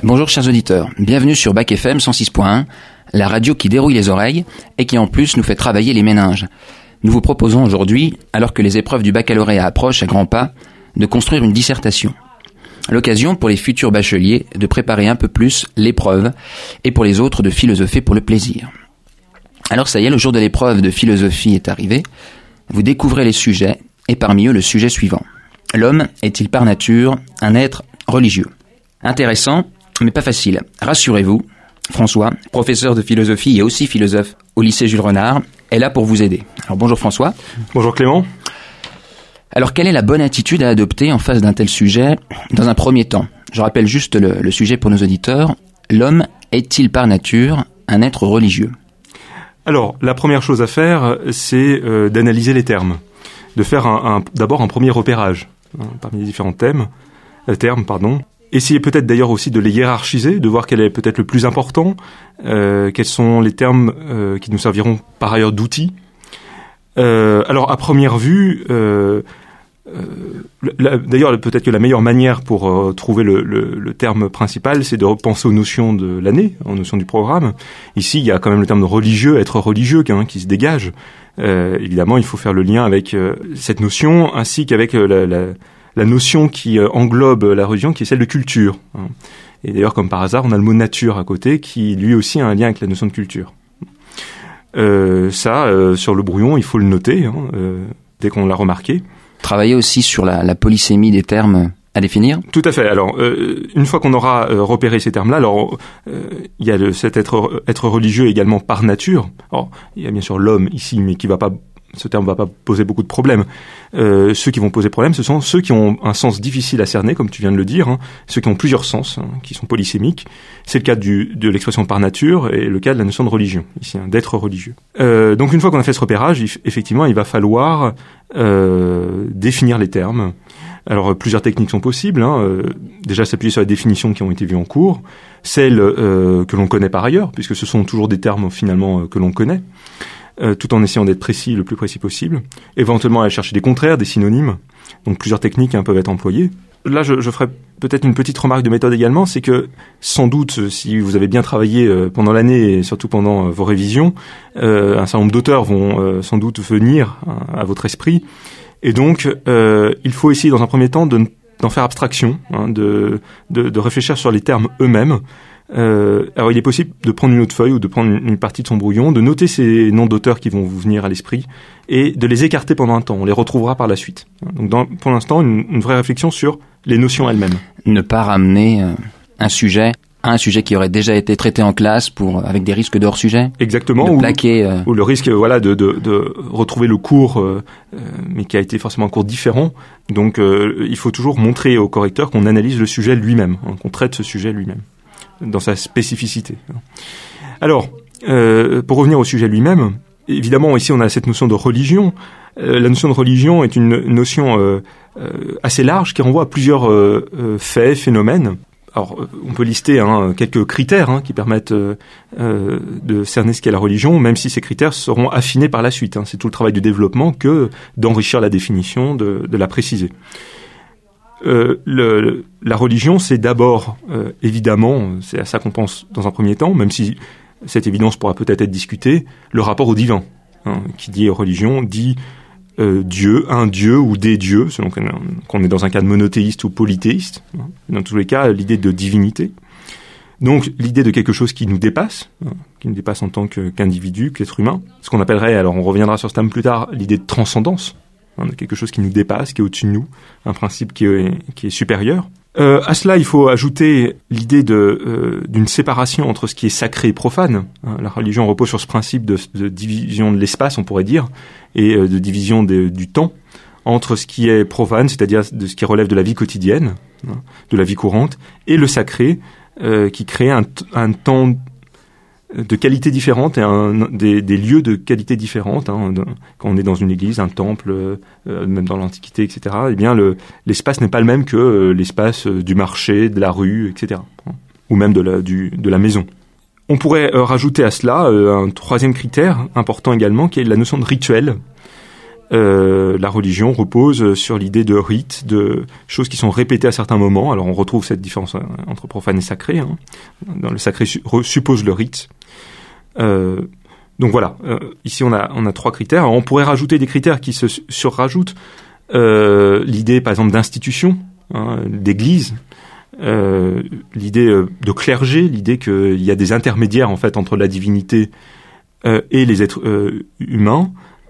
Bonjour chers auditeurs, bienvenue sur Bac FM 106.1, la radio qui dérouille les oreilles et qui en plus nous fait travailler les méninges. Nous vous proposons aujourd'hui, alors que les épreuves du baccalauréat approchent à grands pas, de construire une dissertation. L'occasion pour les futurs bacheliers de préparer un peu plus l'épreuve et pour les autres de philosopher pour le plaisir. Alors ça y est, le jour de l'épreuve de philosophie est arrivé. Vous découvrez les sujets et parmi eux le sujet suivant. L'homme est-il par nature un être religieux ? Intéressant, mais pas facile. Rassurez-vous, François, professeur de philosophie et aussi philosophe au lycée Jules Renard, est là pour vous aider. Alors bonjour François. Bonjour Clément. Alors quelle est la bonne attitude à adopter en face d'un tel sujet dans un premier temps ? Je rappelle juste le sujet pour nos auditeurs. L'homme est-il par nature un être religieux ? Alors, la première chose à faire, c'est d'analyser les termes, de faire d'abord un premier repérage parmi les différents termes. Essayez peut-être d'ailleurs aussi de les hiérarchiser, de voir quel est peut-être le plus important, quels sont les termes qui nous serviront par ailleurs d'outils. Alors, à première vue, d'ailleurs peut-être que la meilleure manière pour trouver le terme principal, c'est de repenser aux notions de l'année, aux notions du programme. Ici, il y a quand même le terme de religieux, être religieux qui se dégage. Évidemment, il faut faire le lien avec cette notion, ainsi qu'avec la notion qui englobe la religion, qui est celle de culture. Et d'ailleurs, comme par hasard, on a le mot nature à côté, qui lui aussi a un lien avec la notion de culture. Sur le brouillon, il faut le noter, dès qu'on l'a remarqué. Travailler aussi sur la polysémie des termes à définir ? Tout à fait. Alors, une fois qu'on aura repéré ces termes-là, alors il y a cet être religieux également par nature. Alors, il y a bien sûr l'homme ici, mais ce terme va pas poser beaucoup de problèmes. Ceux qui vont poser problème, ce sont ceux qui ont un sens difficile à cerner, comme tu viens de le dire, ceux qui ont plusieurs sens, qui sont polysémiques. C'est le cas de l'expression par nature et le cas de la notion de religion, ici, d'être religieux. Donc une fois qu'on a fait ce repérage, effectivement, il va falloir définir les termes. Alors plusieurs techniques sont possibles. Déjà s'appuyer sur les définitions qui ont été vues en cours, celles que l'on connaît par ailleurs, puisque ce sont toujours des termes finalement que l'on connaît. Tout en essayant d'être précis, le plus précis possible. Éventuellement aller chercher des contraires, des synonymes. Donc plusieurs techniques peuvent être employées. Là, je ferai peut-être une petite remarque de méthode également, c'est que sans doute, si vous avez bien travaillé pendant l'année et surtout pendant vos révisions, un certain nombre d'auteurs vont sans doute venir à votre esprit. Et donc, il faut essayer dans un premier temps d'en faire abstraction, de réfléchir sur les termes eux-mêmes. Alors il est possible de prendre une autre feuille ou de prendre une partie de son brouillon, de noter ces noms d'auteurs qui vont vous venir à l'esprit et de les écarter pendant un temps. On les retrouvera par la suite. Donc pour l'instant, une vraie réflexion sur les notions elles-mêmes. Ne pas ramener un sujet qui aurait déjà été traité en classe avec des risques de hors-sujet. Exactement. De plaquer, ou le risque de retrouver le cours, mais qui a été forcément un cours différent. Donc il faut toujours montrer au correcteur qu'on analyse le sujet lui-même, qu'on traite ce sujet lui-même dans sa spécificité. Alors, pour revenir au sujet lui-même, évidemment, ici, on a cette notion de religion. La notion de religion est une notion assez large qui renvoie à plusieurs faits, phénomènes. Alors, on peut lister quelques critères qui permettent de cerner ce qu'est la religion, même si ces critères seront affinés par la suite. C'est tout le travail du développement que d'enrichir la définition, de la préciser. La religion, c'est d'abord, évidemment, c'est à ça qu'on pense dans un premier temps, même si cette évidence pourra peut-être être discutée, le rapport au divin. Qui dit religion, dit Dieu, un Dieu ou des dieux, selon qu'on est dans un cadre monothéiste ou polythéiste. Dans tous les cas, l'idée de divinité. Donc, l'idée de quelque chose qui nous dépasse en tant qu'individu, qu'être humain. Ce qu'on appellerait, alors on reviendra sur ce terme plus tard, l'idée de transcendance. Quelque chose qui nous dépasse, qui est au-dessus de nous, un principe qui est supérieur. À cela, il faut ajouter l'idée d'une séparation entre ce qui est sacré et profane. La religion repose sur ce principe de division de l'espace, on pourrait dire, et de division du temps, entre ce qui est profane, c'est-à-dire de ce qui relève de la vie quotidienne, de la vie courante, et le sacré, qui crée un temps de qualité différente et des lieux de qualité différente. Quand on est dans une église, un temple, même dans l'Antiquité, etc., eh bien l'espace n'est pas le même que l'espace du marché, de la rue, etc., ou même de la maison. On pourrait rajouter à cela un troisième critère important également, qui est la notion de rituel. la religion repose sur l'idée de rite, de choses qui sont répétées à certains moments. Alors on retrouve cette différence entre profane et sacré. Dans le sacré suppose le rite. Donc voilà, ici on a 3 critères. Alors, on pourrait rajouter des critères qui se surrajoutent. L'idée par exemple d'institution, d'église, l'idée de clergé, l'idée qu'il y a des intermédiaires en fait entre la divinité et les êtres humains,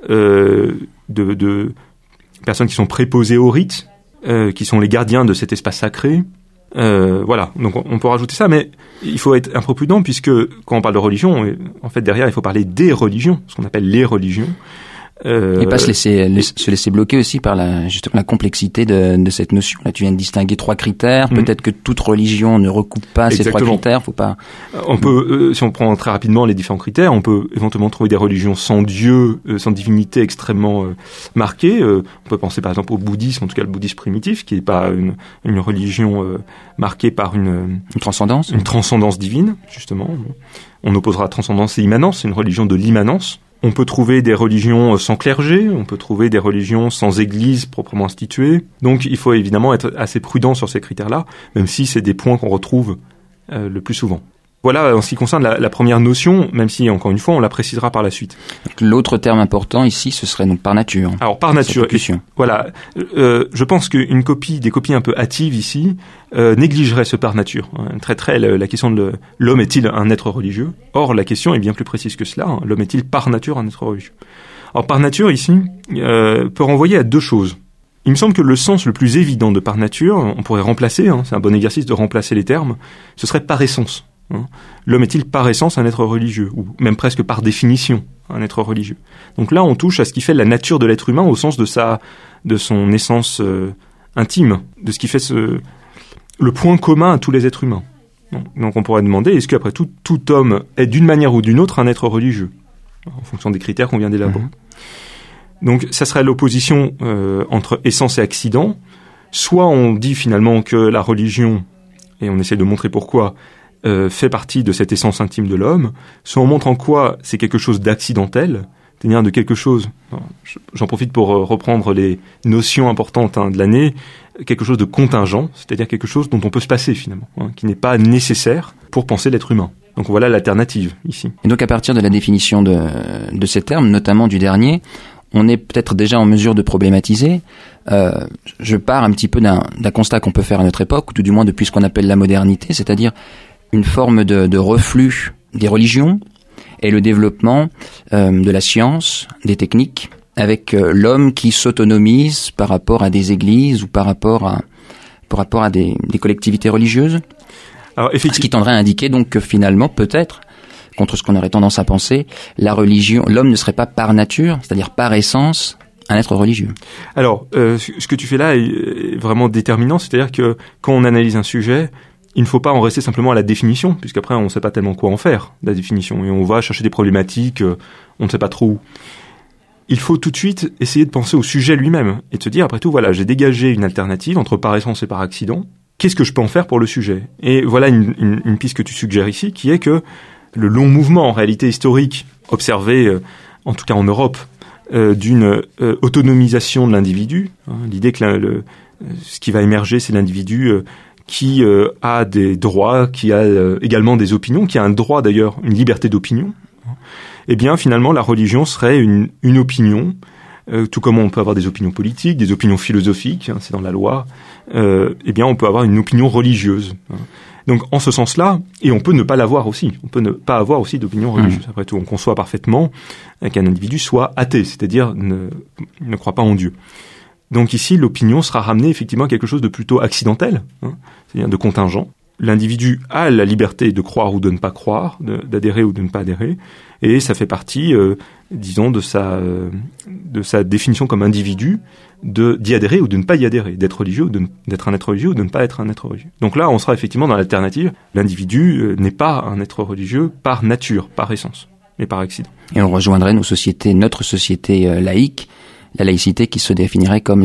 de personnes qui sont préposées au rite, qui sont les gardiens de cet espace sacré. Voilà, donc on peut rajouter ça, mais il faut être un peu prudent puisque quand on parle de religion, en fait derrière il faut parler des religions, ce qu'on appelle les religions. Et pas se laisser bloquer aussi par justement la complexité de cette notion. Là, tu viens de distinguer 3 critères. Peut-être que toute religion ne recoupe pas ces 3 critères. Faut pas. On peut, si on prend très rapidement les différents critères, on peut éventuellement trouver des religions sans Dieu, sans divinité extrêmement marquée. On peut penser par exemple au bouddhisme, en tout cas le bouddhisme primitif, qui n'est pas une religion marquée par une transcendance divine, justement. On opposera transcendance et immanence. C'est une religion de l'immanence. On peut trouver des religions sans clergé, on peut trouver des religions sans église proprement instituée. Donc il faut évidemment être assez prudent sur ces critères-là, même si c'est des points qu'on retrouve le plus souvent. Voilà en ce qui concerne la première notion, même si encore une fois on la précisera par la suite. Donc, l'autre terme important ici, ce serait donc par nature. Alors par nature, voilà. Je pense qu'une des copies un peu hâtives ici, négligerait ce par nature. Traiterait la question de l'homme est-il un être religieux ? Or la question est bien plus précise que cela. L'homme est-il par nature un être religieux ? Alors par nature ici peut renvoyer à 2 choses. Il me semble que le sens le plus évident de par nature, on pourrait remplacer, c'est un bon exercice de remplacer les termes, ce serait par essence. L'homme est-il par essence un être religieux, ou même presque par définition un être religieux. Donc là on touche à ce qui fait la nature de l'être humain au sens de son essence intime, de ce qui fait le point commun à tous les êtres humains. Donc on pourrait demander, est-ce qu'après tout homme est d'une manière ou d'une autre un être religieux, en fonction des critères qu'on vient d'élaborer. Donc ça serait l'opposition entre essence et accident. Soit on dit finalement que la religion, et on essaie de montrer pourquoi, fait partie de cette essence intime de l'homme, soit on montre en quoi c'est quelque chose d'accidentel, c'est-à-dire de quelque chose, j'en profite pour reprendre les notions importantes de l'année, quelque chose de contingent, c'est-à-dire quelque chose dont on peut se passer finalement, qui n'est pas nécessaire pour penser l'être humain. Donc voilà l'alternative ici. Et donc à partir de la définition de ces termes, notamment du dernier, on est peut-être déjà en mesure de problématiser. Je pars un petit peu d'un constat qu'on peut faire à notre époque, ou tout du moins depuis ce qu'on appelle la modernité, c'est-à-dire une forme de reflux des religions et le développement de la science, des techniques, avec l'homme qui s'autonomise par rapport à des églises ou par rapport à des collectivités religieuses. Alors, ce qui tendrait à indiquer donc que finalement, peut-être, contre ce qu'on aurait tendance à penser, l'homme ne serait pas par nature, c'est-à-dire par essence, un être religieux. Alors, ce que tu fais là est vraiment déterminant, c'est-à-dire que quand on analyse un sujet, il ne faut pas en rester simplement à la définition, puisqu'après on ne sait pas tellement quoi en faire, la définition, et on va chercher des problématiques, on ne sait pas trop où. Il faut tout de suite essayer de penser au sujet lui-même, et de se dire, après tout, voilà, j'ai dégagé une alternative entre par essence et par accident, qu'est-ce que je peux en faire pour le sujet ? Et voilà une piste que tu suggères ici, qui est que le long mouvement, en réalité historique, observé, en tout cas en Europe, d'une autonomisation de l'individu, l'idée que ce qui va émerger, c'est l'individu qui a des droits, qui a également des opinions, qui a un droit d'ailleurs, une liberté d'opinion, eh bien finalement la religion serait une opinion, tout comme on peut avoir des opinions politiques, des opinions philosophiques, c'est dans la loi, eh bien on peut avoir une opinion religieuse. Donc en ce sens-là, et on peut ne pas l'avoir aussi, on peut ne pas avoir aussi d'opinion religieuse. Après tout, on conçoit parfaitement qu'un individu soit athée, c'est-à-dire ne croit pas en Dieu. Donc ici, l'opinion sera ramenée effectivement à quelque chose de plutôt accidentel, c'est-à-dire de contingent. L'individu a la liberté de croire ou de ne pas croire, d'adhérer ou de ne pas adhérer, et ça fait partie, disons, de sa définition comme individu, d'y adhérer ou de ne pas y adhérer, d'être religieux ou d'être un être religieux ou de ne pas être un être religieux. Donc là, on sera effectivement dans l'alternative. L'individu n'est pas un être religieux par nature, par essence, mais par accident. Et on rejoindrait notre société laïque, la laïcité qui se définirait comme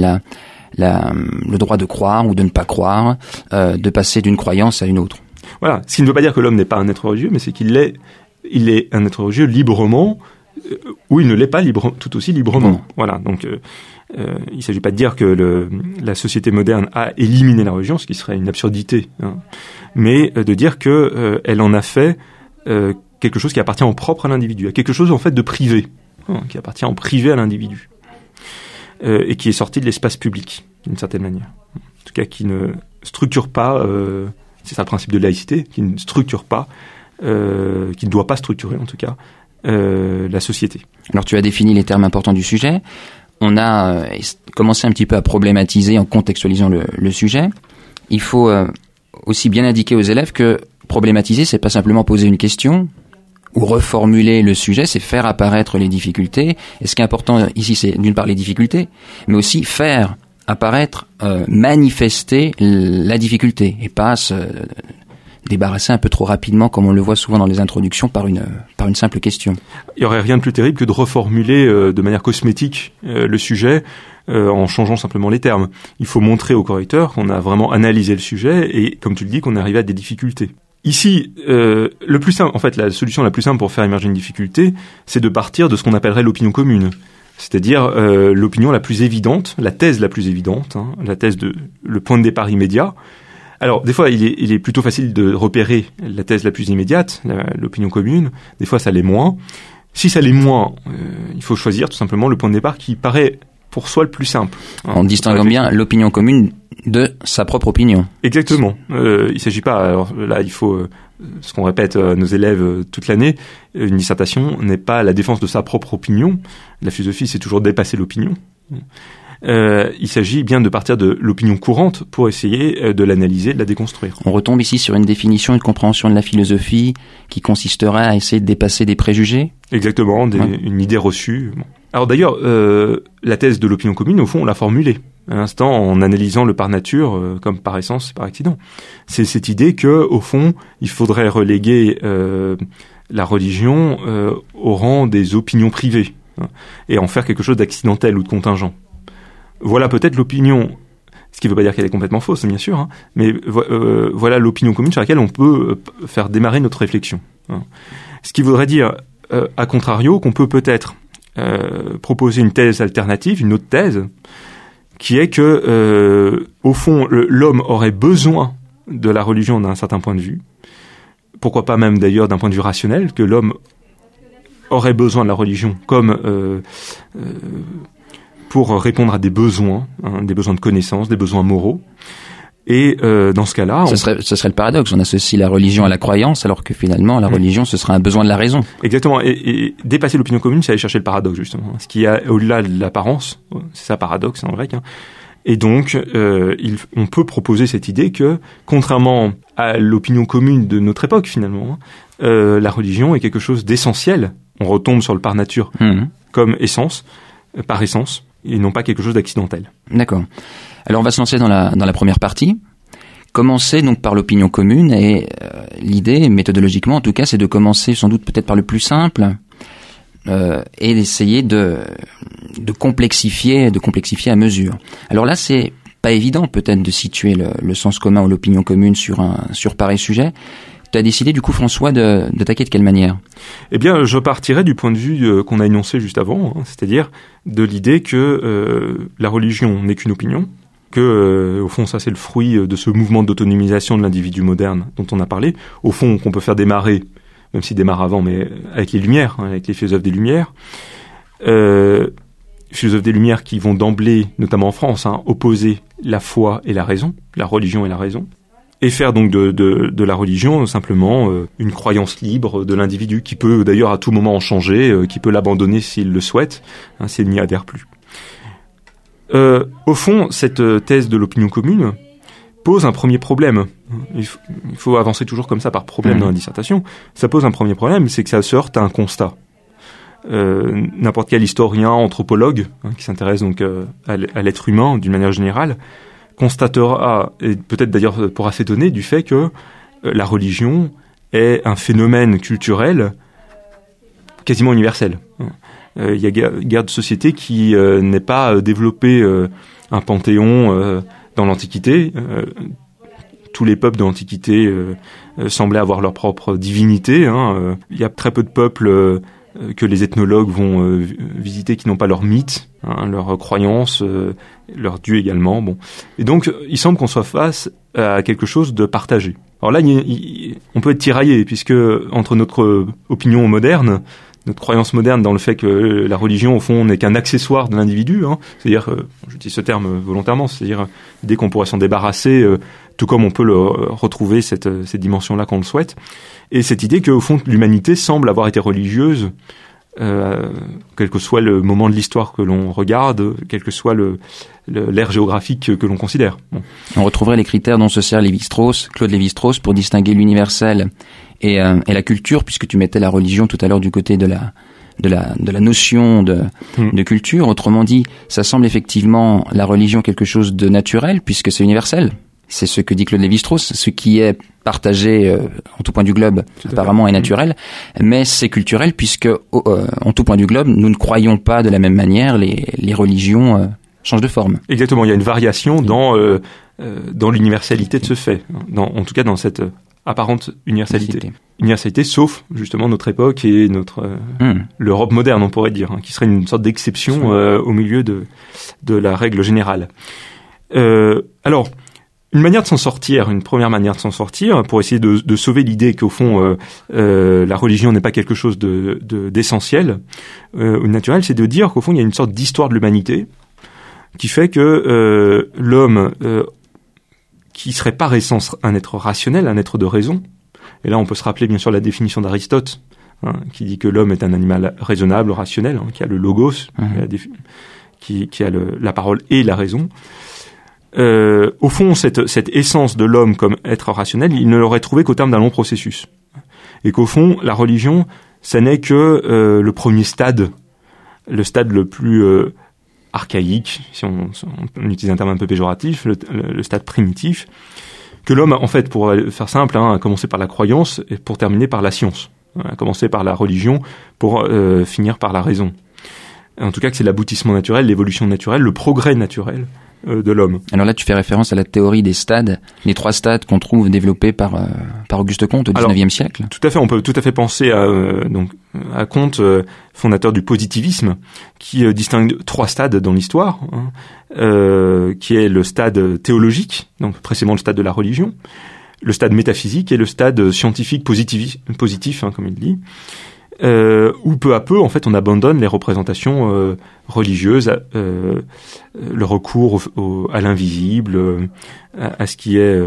le droit de croire ou de ne pas croire, de passer d'une croyance à une autre. Voilà. Ce qui ne veut pas dire que l'homme n'est pas un être religieux, mais c'est qu'il est un être religieux librement, ou il ne l'est pas tout aussi librement. Voilà. Donc, il ne s'agit pas de dire que la société moderne a éliminé la religion, ce qui serait une absurdité, hein, mais de dire que elle en a fait quelque chose qui appartient en propre à l'individu, quelque chose en fait de privé, hein, qui appartient en privé à l'individu, et qui est sorti de l'espace public d'une certaine manière. En tout cas, qui ne structure pas. C'est ça le principe de laïcité, qui ne structure pas, qui ne doit pas structurer en tout cas la société. Alors tu as défini les termes importants du sujet. On a commencé un petit peu à problématiser en contextualisant le sujet. Il faut aussi bien indiquer aux élèves que problématiser, c'est pas simplement poser une question ou reformuler le sujet, c'est faire apparaître les difficultés. Et ce qui est important ici, c'est d'une part les difficultés, mais aussi faire apparaître, manifester la difficulté et pas se débarrasser un peu trop rapidement, comme on le voit souvent dans les introductions, par une simple question. Il n'y aurait rien de plus terrible que de reformuler de manière cosmétique le sujet en changeant simplement les termes. Il faut montrer au correcteur qu'on a vraiment analysé le sujet et, comme tu le dis, qu'on est arrivé à des difficultés. Ici, le plus simple, en fait, la solution la plus simple pour faire émerger une difficulté, c'est de partir de ce qu'on appellerait l'opinion commune. C'est-à-dire l'opinion la plus évidente, la thèse la plus évidente, hein, la thèse le point de départ immédiat. Alors, des fois, il est plutôt facile de repérer la thèse la plus immédiate, l'opinion commune. Des fois, ça l'est moins. Si ça l'est moins, il faut choisir tout simplement le point de départ qui paraît pour soi le plus simple. Hein, en distinguant bien l'opinion commune de sa propre opinion. Exactement. Il s'agit pas. Alors là, il faut ce qu'on répète à nos élèves toute l'année. Une dissertation n'est pas la défense de sa propre opinion. La philosophie, c'est toujours dépasser l'opinion. Il s'agit bien de partir de l'opinion courante pour essayer de l'analyser, de la déconstruire. On retombe ici sur une définition, une compréhension de la philosophie qui consisterait à essayer de dépasser des préjugés. Exactement, une idée reçue. Bon. Alors d'ailleurs, la thèse de l'opinion commune, au fond, on l'a formulée à l'instant en analysant le par nature comme par essence, par accident. C'est cette idée que, au fond, il faudrait reléguer la religion au rang des opinions privées, hein, et en faire quelque chose d'accidentel ou de contingent. Voilà peut-être l'opinion, ce qui ne veut pas dire qu'elle est complètement fausse, bien sûr, hein, mais voilà l'opinion commune sur laquelle on peut faire démarrer notre réflexion. Hein. Ce qui voudrait dire, à contrario, qu'on peut peut-être proposer une thèse alternative, une autre thèse, qui est que, au fond, l'homme aurait besoin de la religion d'un certain point de vue, pourquoi pas même d'ailleurs d'un point de vue rationnel, que l'homme aurait besoin de la religion comme pour répondre à des besoins, hein, des besoins de connaissance, des besoins moraux. Et dans ce cas-là... Ce serait le paradoxe, on associe la religion à la croyance, alors que finalement, la religion, ce serait un besoin de la raison. Exactement, et dépasser l'opinion commune, c'est aller chercher le paradoxe, justement. Ce qui est au-delà de l'apparence, c'est ça, paradoxe en grec. Hein. Et donc, on peut proposer cette idée que, contrairement à l'opinion commune de notre époque, finalement, la religion est quelque chose d'essentiel. On retombe sur le par nature comme essence, par essence, et non pas quelque chose d'accidentel. D'accord. Alors on va se lancer dans la première partie. Commencer donc par l'opinion commune, et l'idée, méthodologiquement en tout cas, c'est de commencer sans doute peut-être par le plus simple, et d'essayer de complexifier à mesure. Alors là, c'est pas évident peut-être de situer le sens commun ou l'opinion commune sur pareil sujet. Tu as décidé du coup, François, d'attaquer de quelle manière ? Eh bien, je partirais du point de vue qu'on a énoncé juste avant, hein, c'est-à-dire de l'idée que la religion n'est qu'une opinion, que au fond ça c'est le fruit de ce mouvement d'autonomisation de l'individu moderne dont on a parlé, au fond qu'on peut faire démarrer, même s'il démarre avant, mais avec les Lumières, hein, avec les philosophes des Lumières, philosophes des Lumières qui vont d'emblée, notamment en France, hein, opposer la foi et la raison, la religion et la raison, et faire donc de la religion simplement une croyance libre de l'individu qui peut d'ailleurs à tout moment en changer, qui peut l'abandonner s'il le souhaite, hein, s'il n'y adhère plus. Au fond, cette thèse de l'opinion commune pose un premier problème. Il faut avancer toujours comme ça par problème dans la dissertation. Ça pose un premier problème, c'est que ça se heurte à un constat. N'importe quel historien, anthropologue, hein, qui s'intéresse donc à l'être humain d'une manière générale, constatera, et peut-être d'ailleurs pourra s'étonner du fait que la religion est un phénomène culturel quasiment universel. Il y a guère de société qui n'ait pas développé un panthéon dans l'Antiquité. Tous les peuples de l'Antiquité semblaient avoir leur propre divinité. Hein. Il y a très peu de peuples que les ethnologues vont visiter, qui n'ont pas leurs mythes, leurs croyances, leurs dieux également. Bon, et donc il semble qu'on soit face à quelque chose de partagé. Alors là, on peut être tiraillé, puisque entre notre opinion moderne, notre croyance moderne dans le fait que la religion, au fond, n'est qu'un accessoire de l'individu, c'est-à-dire, je dis ce terme volontairement, c'est-à-dire l'idée qu'on pourrait s'en débarrasser, tout comme on peut retrouver cette dimension-là quand on le souhaite, et cette idée qu'au fond, l'humanité semble avoir été religieuse, quel que soit le moment de l'histoire que l'on regarde, quel que soit l'ère géographique que l'on considère. Bon. On retrouverait les critères dont se sert Claude Lévi-Strauss pour distinguer l'universel et la culture, puisque tu mettais la religion tout à l'heure du côté de la notion de culture. Autrement dit, ça semble effectivement la religion quelque chose de naturel, puisque c'est universel. C'est ce que dit Claude Lévi-Strauss, ce qui est partagé en tout point du globe apparemment est naturel, mais c'est culturel puisque en tout point du globe, nous ne croyons pas de la même manière, les religions changent de forme. Exactement, il y a une variation dans l'universalité de ce fait, en tout cas dans cette apparente universalité, sauf justement notre époque et l'Europe moderne, on pourrait dire, qui serait une sorte d'exception au milieu de la règle générale. Alors, une première manière de s'en sortir, pour essayer de sauver l'idée qu'au fond la religion n'est pas quelque chose d'essentiel ou naturel, c'est de dire qu'au fond il y a une sorte d'histoire de l'humanité qui fait que l'homme qui serait par essence un être rationnel, un être de raison, et là on peut se rappeler bien sûr la définition d'Aristote, qui dit que l'homme est un animal raisonnable, rationnel, qui a le logos, qui a la parole et la raison. Au fond, cette essence de l'homme comme être rationnel, il ne l'aurait trouvé qu'au terme d'un long processus. Et qu'au fond, la religion, ça n'est que le premier stade, le stade le plus archaïque, si on utilise un terme un peu péjoratif, le stade primitif, que l'homme, en fait, pour faire simple, a commencé par la croyance et pour terminer par la science. A commencé par la religion pour finir par la raison. En tout cas, que c'est l'aboutissement naturel, l'évolution naturelle, le progrès naturel de l'homme. Alors là, tu fais référence à la théorie des stades, les 3 stades qu'on trouve développés par Auguste Comte au XIXe siècle. Tout à fait, on peut tout à fait penser à Comte, fondateur du positivisme, qui distingue 3 stades dans l'histoire, qui est le stade théologique, donc précisément le stade de la religion, le stade métaphysique et le stade scientifique positif, comme il dit. Où peu à peu, en fait, on abandonne les représentations religieuses, le recours à l'invisible, à ce qui est,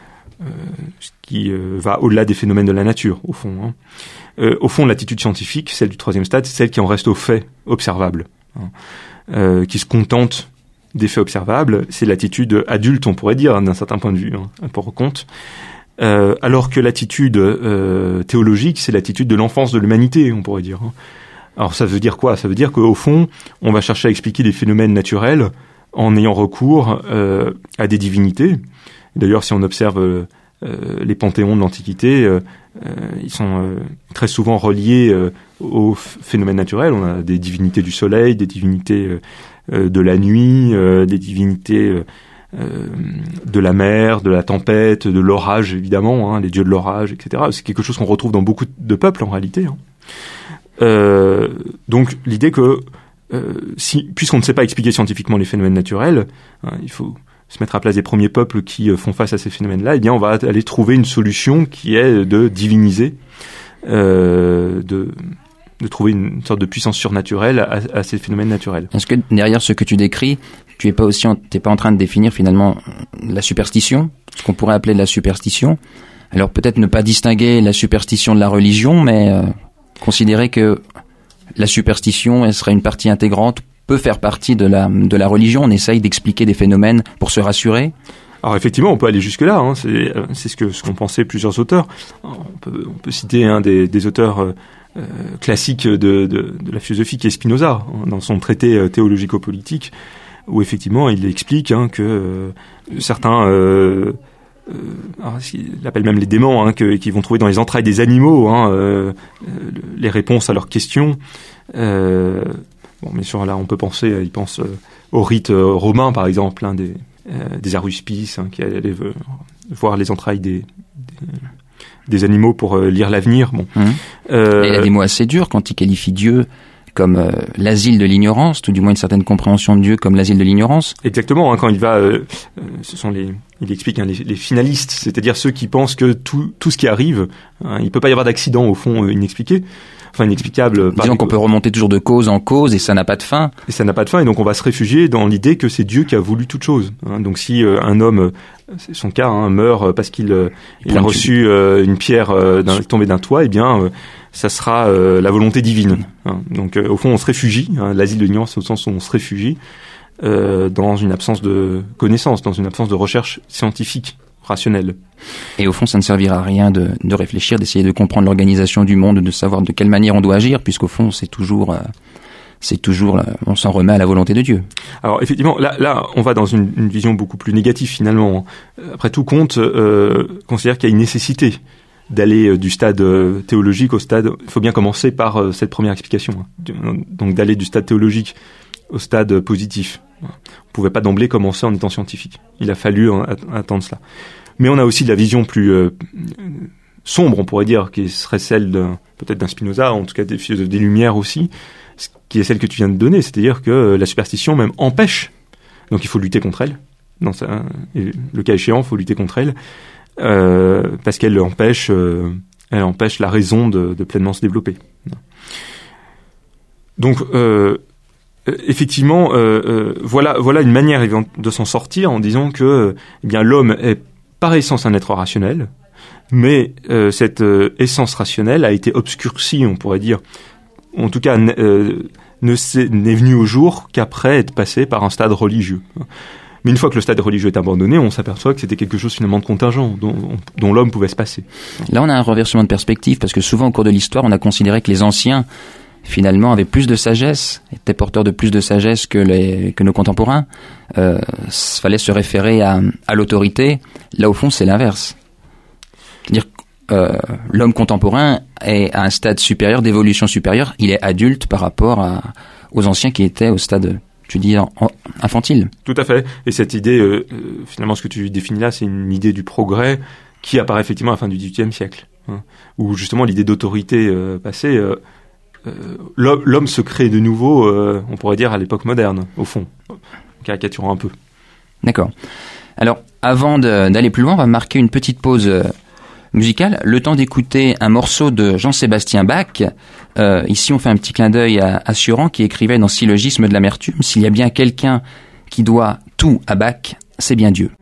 ce qui va au-delà des phénomènes de la nature, au fond. Au fond, l'attitude scientifique, celle du 3e stade, c'est celle qui en reste aux faits observables, qui se contente des faits observables. C'est l'attitude adulte, on pourrait dire, d'un certain point de vue, pour Comte. Alors que l'attitude théologique, c'est l'attitude de l'enfance de l'humanité, on pourrait dire. Alors ça veut dire quoi ? Ça veut dire qu'au fond, on va chercher à expliquer des phénomènes naturels en ayant recours à des divinités. D'ailleurs, si on observe les panthéons de l'Antiquité, ils sont très souvent reliés aux phénomènes naturels. On a des divinités du soleil, des divinités de la nuit, des divinités de la mer, de la tempête, de l'orage évidemment, les dieux de l'orage, etc. C'est quelque chose qu'on retrouve dans beaucoup de peuples en réalité. Donc l'idée que puisqu'on ne sait pas expliquer scientifiquement les phénomènes naturels, il faut se mettre à la place des premiers peuples qui font face à ces phénomènes-là, eh bien on va aller trouver une solution qui est de diviniser, de trouver une sorte de puissance surnaturelle à ces phénomènes naturels. Est-ce que derrière ce que tu décris, t'es pas en train de définir finalement la superstition, ce qu'on pourrait appeler de la superstition? Alors peut-être ne pas distinguer la superstition de la religion, mais considérer que la superstition, elle serait une partie intégrante, peut faire partie de la religion. On essaye d'expliquer des phénomènes pour se rassurer. Alors effectivement, on peut aller jusque-là. C'est ce qu'ont pensé plusieurs auteurs. On peut citer un des auteurs classique de la philosophie qui est Spinoza, dans son traité théologico-politique, où effectivement il explique que certains, il appelle même les démons, qui vont trouver dans les entrailles des animaux les réponses à leurs questions. Bien sûr, là on peut penser, il pense au rite romain par exemple, des aruspices qui allaient voir les entrailles des animaux pour lire l'avenir. Et il a des mots assez durs quand il qualifie Dieu comme l'asile de l'ignorance, tout du moins une certaine compréhension de Dieu comme l'asile de l'ignorance. Exactement, hein, quand il va, il explique les finalistes, c'est-à-dire ceux qui pensent que tout ce qui arrive, hein, il peut pas y avoir d'accident au fond inexplicable. Disons qu'on peut remonter toujours de cause en cause et ça n'a pas de fin. Et ça n'a pas de fin, et donc on va se réfugier dans l'idée que c'est Dieu qui a voulu toute chose. Hein. Donc si un homme, c'est son cas, hein, meurt parce qu'il a reçu une pierre tombée d'un toit, eh bien ça sera la volonté divine. Hein. Donc au fond on se réfugie, hein, l'asile de l'ignorance au sens où on se réfugie dans une absence de connaissance, dans une absence de recherche scientifique, rationnelle. Et au fond, ça ne servira à rien de réfléchir, d'essayer de comprendre l'organisation du monde, de savoir de quelle manière on doit agir, puisqu'au fond, c'est toujours, on s'en remet à la volonté de Dieu. Alors effectivement, là, on va dans une vision beaucoup plus négative finalement. Après tout compte, considère qu'il y a une nécessité d'aller du stade théologique au stade. Il faut bien commencer par cette première explication. Donc d'aller du stade théologique au stade positif. On ne pouvait pas d'emblée commencer en étant scientifique. Il a fallu attendre cela. Mais on a aussi de la vision plus sombre, on pourrait dire, qui serait celle peut-être d'un Spinoza, en tout cas des philosophes des Lumières aussi, qui est celle que tu viens de donner, c'est-à-dire que la superstition même empêche. Donc il faut lutter contre elle. Et le cas échéant, il faut lutter contre elle, parce qu'elle empêche la raison de pleinement se développer. Donc effectivement, voilà une manière de s'en sortir en disant que eh bien l'homme est par essence un être rationnel, mais cette essence rationnelle a été obscurcie, on pourrait dire, en tout cas n'est venue au jour qu'après être passé par un stade religieux. Mais une fois que le stade religieux est abandonné, on s'aperçoit que c'était quelque chose finalement de contingent, dont l'homme pouvait se passer. Là, on a un renversement de perspective, parce que souvent au cours de l'histoire, on a considéré que les anciens finalement avaient plus de sagesse, étaient porteurs de plus de sagesse que nos contemporains. Fallait se référer à l'autorité. Là, au fond, c'est l'inverse. C'est-à-dire l'homme contemporain est à un stade supérieur, d'évolution supérieure. Il est adulte par rapport aux anciens qui étaient au stade, tu dis, infantile. Tout à fait. Et cette idée, finalement, ce que tu définis là, c'est une idée du progrès qui apparaît effectivement à la fin du XVIIIe siècle, hein, où justement l'idée d'autorité passée... l'homme se crée de nouveau, on pourrait dire, à l'époque moderne, au fond, caricaturant un peu. D'accord. Alors, avant d'aller plus loin, on va marquer une petite pause musicale, le temps d'écouter un morceau de Jean-Sébastien Bach. Ici, on fait un petit clin d'œil à Sioran, qui écrivait dans Syllogisme de l'amertume: s'il y a bien quelqu'un qui doit tout à Bach, c'est bien Dieu.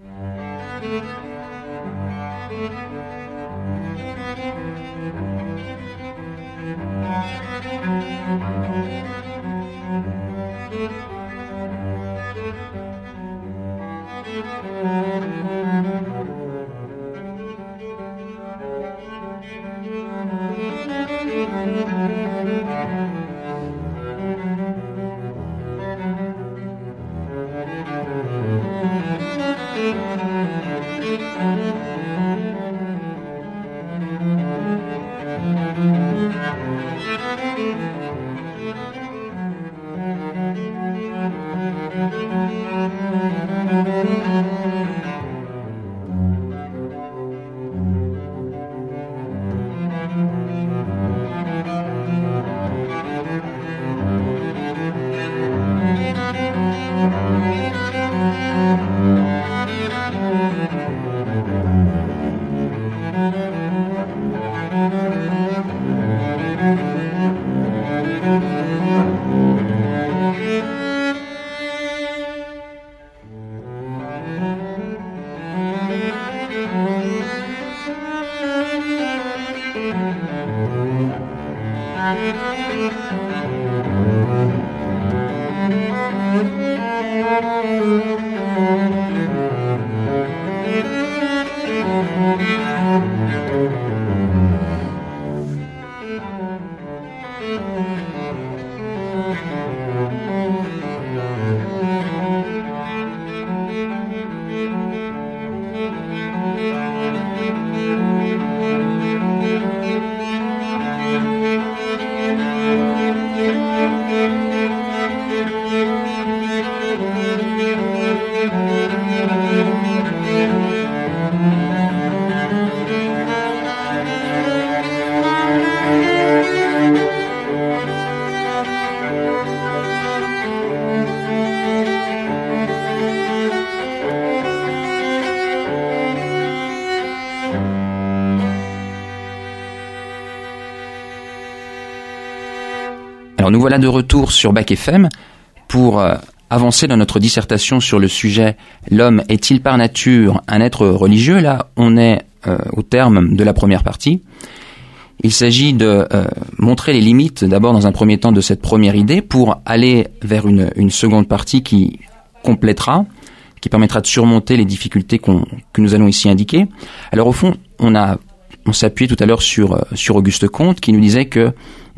Alors nous voilà de retour sur Bac FM pour avancer dans notre dissertation sur le sujet « L'homme est-il par nature un être religieux ?» Là, on est au terme de la première partie. Il s'agit de montrer les limites, d'abord dans un premier temps, de cette première idée pour aller vers une seconde partie qui complétera, qui permettra de surmonter les difficultés que nous allons ici indiquer. Alors au fond, on s'est appuyé tout à l'heure sur Auguste Comte qui nous disait que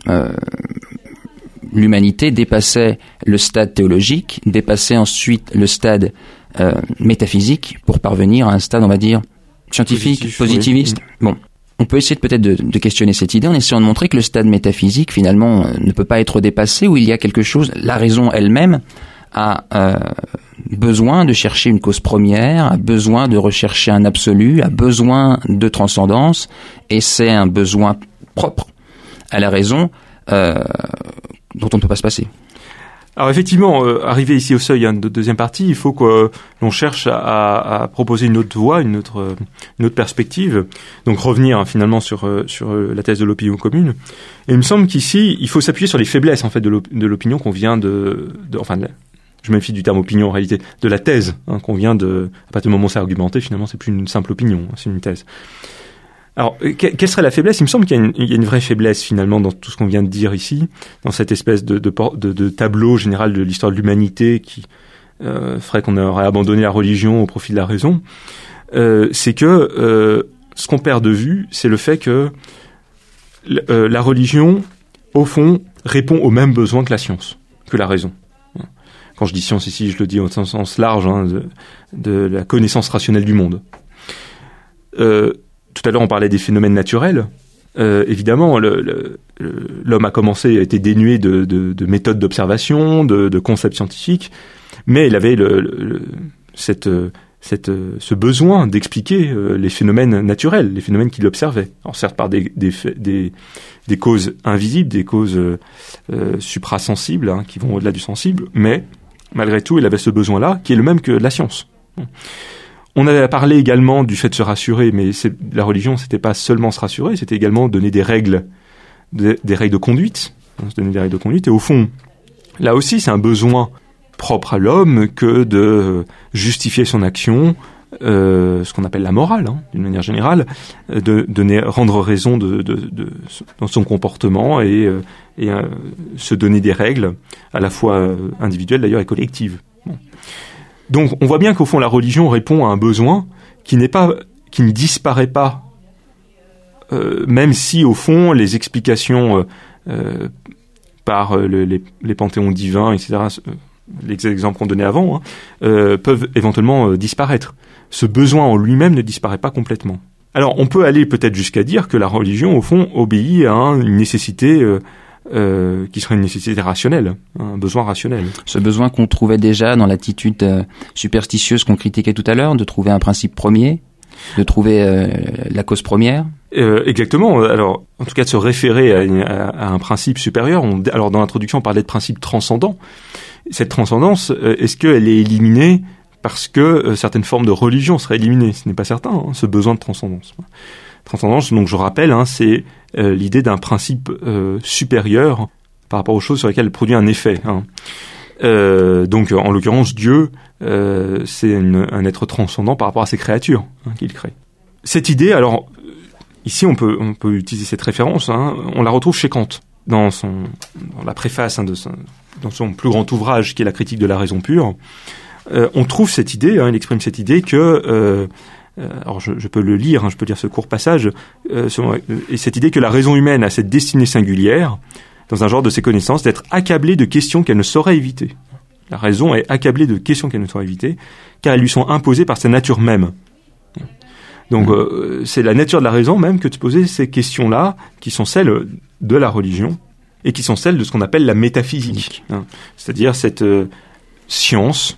l'humanité dépassait le stade théologique, dépassait ensuite le stade métaphysique pour parvenir à un stade, on va dire, scientifique, positiviste. Oui. Bon. On peut essayer peut-être de questionner cette idée en essayant de montrer que le stade métaphysique, finalement, ne peut pas être dépassé, où il y a quelque chose, la raison elle-même a besoin de chercher une cause première, a besoin de rechercher un absolu, a besoin de transcendance, et c'est un besoin propre à la raison dont on ne peut pas se passer. Alors effectivement, arrivé ici au seuil de deuxième partie, il faut que l'on cherche à proposer une autre voie, une autre perspective. Donc revenir finalement sur la thèse de l'opinion commune. Et il me semble qu'ici, il faut s'appuyer sur les faiblesses en fait de l'opinion qu'on vient je me méfie du terme opinion en réalité, de la thèse qu'on vient à partir du moment où c'est argumenté, finalement c'est plus une simple opinion, c'est une thèse. Alors, quelle serait la faiblesse ? Il me semble qu'il y a une vraie faiblesse finalement dans tout ce qu'on vient de dire ici, dans cette espèce de tableau général de l'histoire de l'humanité qui ferait qu'on aurait abandonné la religion au profit de la raison. C'est que ce qu'on perd de vue, c'est le fait que la religion, au fond, répond aux mêmes besoins que la science, que la raison. Quand je dis science ici, je le dis au sens large de la connaissance rationnelle du monde. Tout à l'heure, on parlait des phénomènes naturels. Évidemment, l'homme a été dénué de méthodes d'observation, de concepts scientifiques, mais il avait ce besoin d'expliquer les phénomènes naturels, les phénomènes qu'il observait. Alors certes par des causes invisibles, des causes suprasensibles, qui vont au-delà du sensible, mais malgré tout, il avait ce besoin-là, qui est le même que la science. On avait parlé également du fait de se rassurer, mais la religion, c'était pas seulement se rassurer, c'était également donner des règles de conduite. Se donner des règles de conduite. Et au fond, là aussi, c'est un besoin propre à l'homme que de justifier son action, ce qu'on appelle la morale, d'une manière générale, rendre raison dans son comportement et se donner des règles, à la fois individuelles d'ailleurs et collectives. Bon. Donc, on voit bien qu'au fond, la religion répond à un besoin qui ne disparaît pas, même si, au fond, les explications par les panthéons divins, etc., les exemples qu'on donnait avant, peuvent éventuellement disparaître. Ce besoin en lui-même ne disparaît pas complètement. Alors, on peut aller peut-être jusqu'à dire que la religion, au fond, obéit à une nécessité qui serait une nécessité rationnelle, un besoin rationnel. Ce besoin qu'on trouvait déjà dans l'attitude superstitieuse qu'on critiquait tout à l'heure, de trouver un principe premier, de trouver la cause première. Exactement. Alors, en tout cas, de se référer à un principe supérieur. Alors, dans l'introduction, on parlait de principe transcendant. Cette transcendance, est-ce qu'elle est éliminée parce que certaines formes de religion seraient éliminées ? Ce n'est pas certain, ce besoin de transcendance. Transcendance, donc je rappelle, c'est l'idée d'un principe supérieur par rapport aux choses sur lesquelles elle produit un effet. Donc, en l'occurrence, Dieu, c'est un être transcendant par rapport à ses créatures qu'il crée. Cette idée, alors, ici, on peut utiliser cette référence, on la retrouve chez Kant, dans la préface dans son plus grand ouvrage, qui est la critique de la raison pure. On trouve cette idée, il exprime cette idée que... alors je peux le lire, je peux lire ce court passage, et cette idée que la raison humaine a cette destinée singulière, dans un genre de ses connaissances, d'être accablée de questions qu'elle ne saurait éviter. La raison est accablée de questions qu'elle ne saurait éviter, car elles lui sont imposées par sa nature même. Donc c'est la nature de la raison même que de poser ces questions-là, qui sont celles de la religion, et qui sont celles de ce qu'on appelle la métaphysique. C'est-à-dire cette science...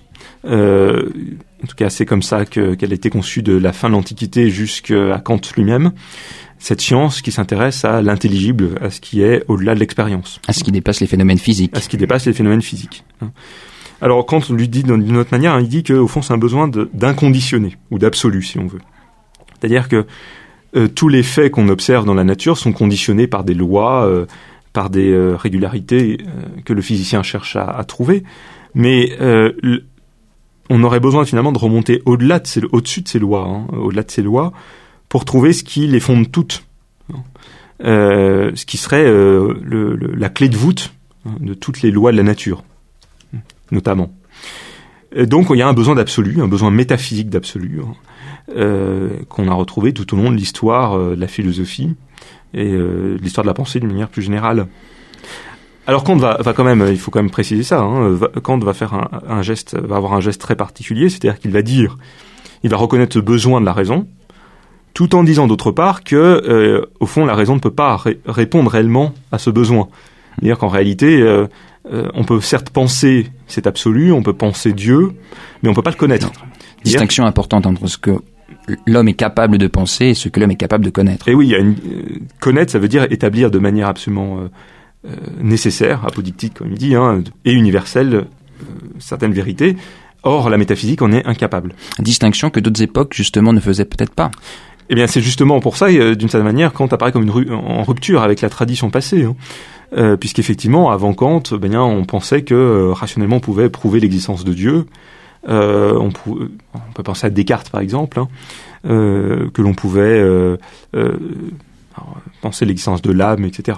en tout cas, c'est comme ça qu'elle a été conçue de la fin de l'Antiquité jusqu'à Kant lui-même. Cette science qui s'intéresse à l'intelligible, à ce qui est au-delà de l'expérience. À ce qui dépasse les phénomènes physiques. À ce qui dépasse les phénomènes physiques. Alors, Kant lui dit d'une autre manière, il dit qu'au fond, c'est un besoin d'inconditionné, ou d'absolu, si on veut. C'est-à-dire que tous les faits qu'on observe dans la nature sont conditionnés par des lois, par des régularités que le physicien cherche à trouver, mais on aurait besoin finalement de remonter au-dessus de ces lois, au-delà de ces lois, pour trouver ce qui les fonde toutes, ce qui serait la clé de voûte de toutes les lois de la nature, notamment. Et donc il y a un besoin d'absolu, un besoin métaphysique d'absolu, qu'on a retrouvé tout au long de l'histoire de la philosophie et de l'histoire de la pensée d'une manière plus générale. Alors Kant va quand même, il faut quand même préciser ça, Kant va faire va avoir un geste très particulier, c'est-à-dire qu'il va reconnaître ce besoin de la raison, tout en disant d'autre part que, au fond, la raison ne peut pas répondre réellement à ce besoin. C'est-à-dire qu'en réalité, on peut certes penser cet absolu, on peut penser Dieu, mais on peut pas le connaître. Distinction importante entre ce que l'homme est capable de penser et ce que l'homme est capable de connaître. Et oui, connaître, ça veut dire établir de manière absolument nécessaire, apodictique comme il dit, et universelle, certaines vérités. Or, la métaphysique en est incapable. Distinction que d'autres époques, justement, ne faisaient peut-être pas. Eh bien, c'est justement pour ça, d'une certaine manière, Kant apparaît comme en rupture avec la tradition passée. Puisqu'effectivement, avant Kant, on pensait que rationnellement on pouvait prouver l'existence de Dieu. On peut penser à Descartes, par exemple, que l'on pouvait penser l'existence de l'âme, etc.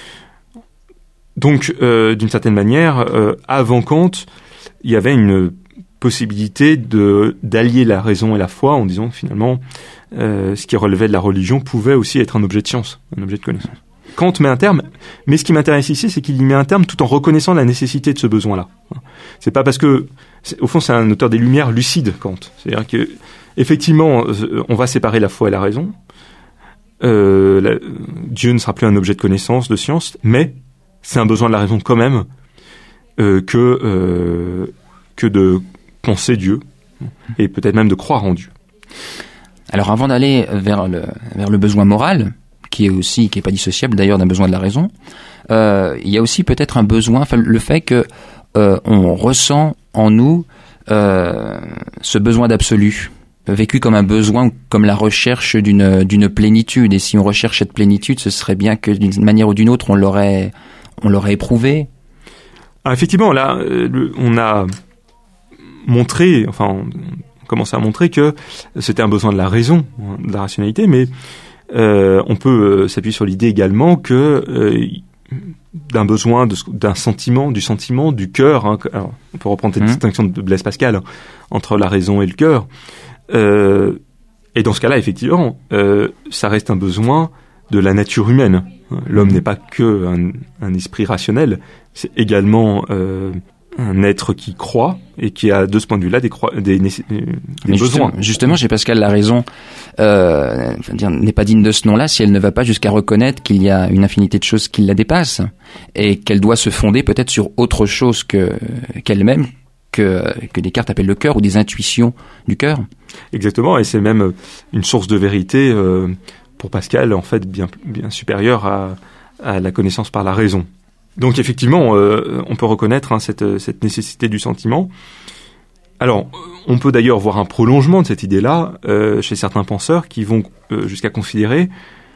Donc, d'une certaine manière, avant Kant, il y avait une possibilité d'allier la raison et la foi en disant que finalement, ce qui relevait de la religion pouvait aussi être un objet de science, un objet de connaissance. Kant met un terme, mais ce qui m'intéresse ici, c'est qu'il y met un terme tout en reconnaissant la nécessité de ce besoin-là. C'est pas parce que, au fond, c'est un auteur des Lumières lucide, Kant. C'est-à-dire que, effectivement, on va séparer la foi et la raison. Dieu ne sera plus un objet de connaissance, de science, mais c'est un besoin de la raison quand même que de penser Dieu et peut-être même de croire en Dieu. Alors, avant d'aller vers le besoin moral, qui est pas dissociable d'ailleurs d'un besoin de la raison, il y a aussi peut-être un besoin, le fait que on ressent en nous ce besoin d'absolu, vécu comme un besoin, comme la recherche d'une plénitude. Et si on recherche cette plénitude, ce serait bien que d'une manière ou d'une autre, on l'aurait éprouvé. Ah, effectivement, là, on a montré, on commence à montrer que c'était un besoin de la raison, de la rationalité, mais on peut s'appuyer sur l'idée également que d'un besoin, d'un sentiment, du cœur. Alors, on peut reprendre cette distinction de Blaise Pascal entre la raison et le cœur. Et dans ce cas-là, effectivement, ça reste un besoin de la nature humaine. L'homme n'est pas que un esprit rationnel, c'est également un être qui croit et qui a de ce point de vue-là des besoins. Justement, chez Pascal, la raison n'est pas digne de ce nom-là si elle ne va pas jusqu'à reconnaître qu'il y a une infinité de choses qui la dépassent et qu'elle doit se fonder peut-être sur autre chose qu'elle-même, que Descartes appelle le cœur ou des intuitions du cœur. Exactement, et c'est même une source de vérité pour Pascal, en fait, bien supérieure à la connaissance par la raison. Donc effectivement, on peut reconnaître cette nécessité du sentiment. Alors, on peut d'ailleurs voir un prolongement de cette idée-là chez certains penseurs qui vont jusqu'à considérer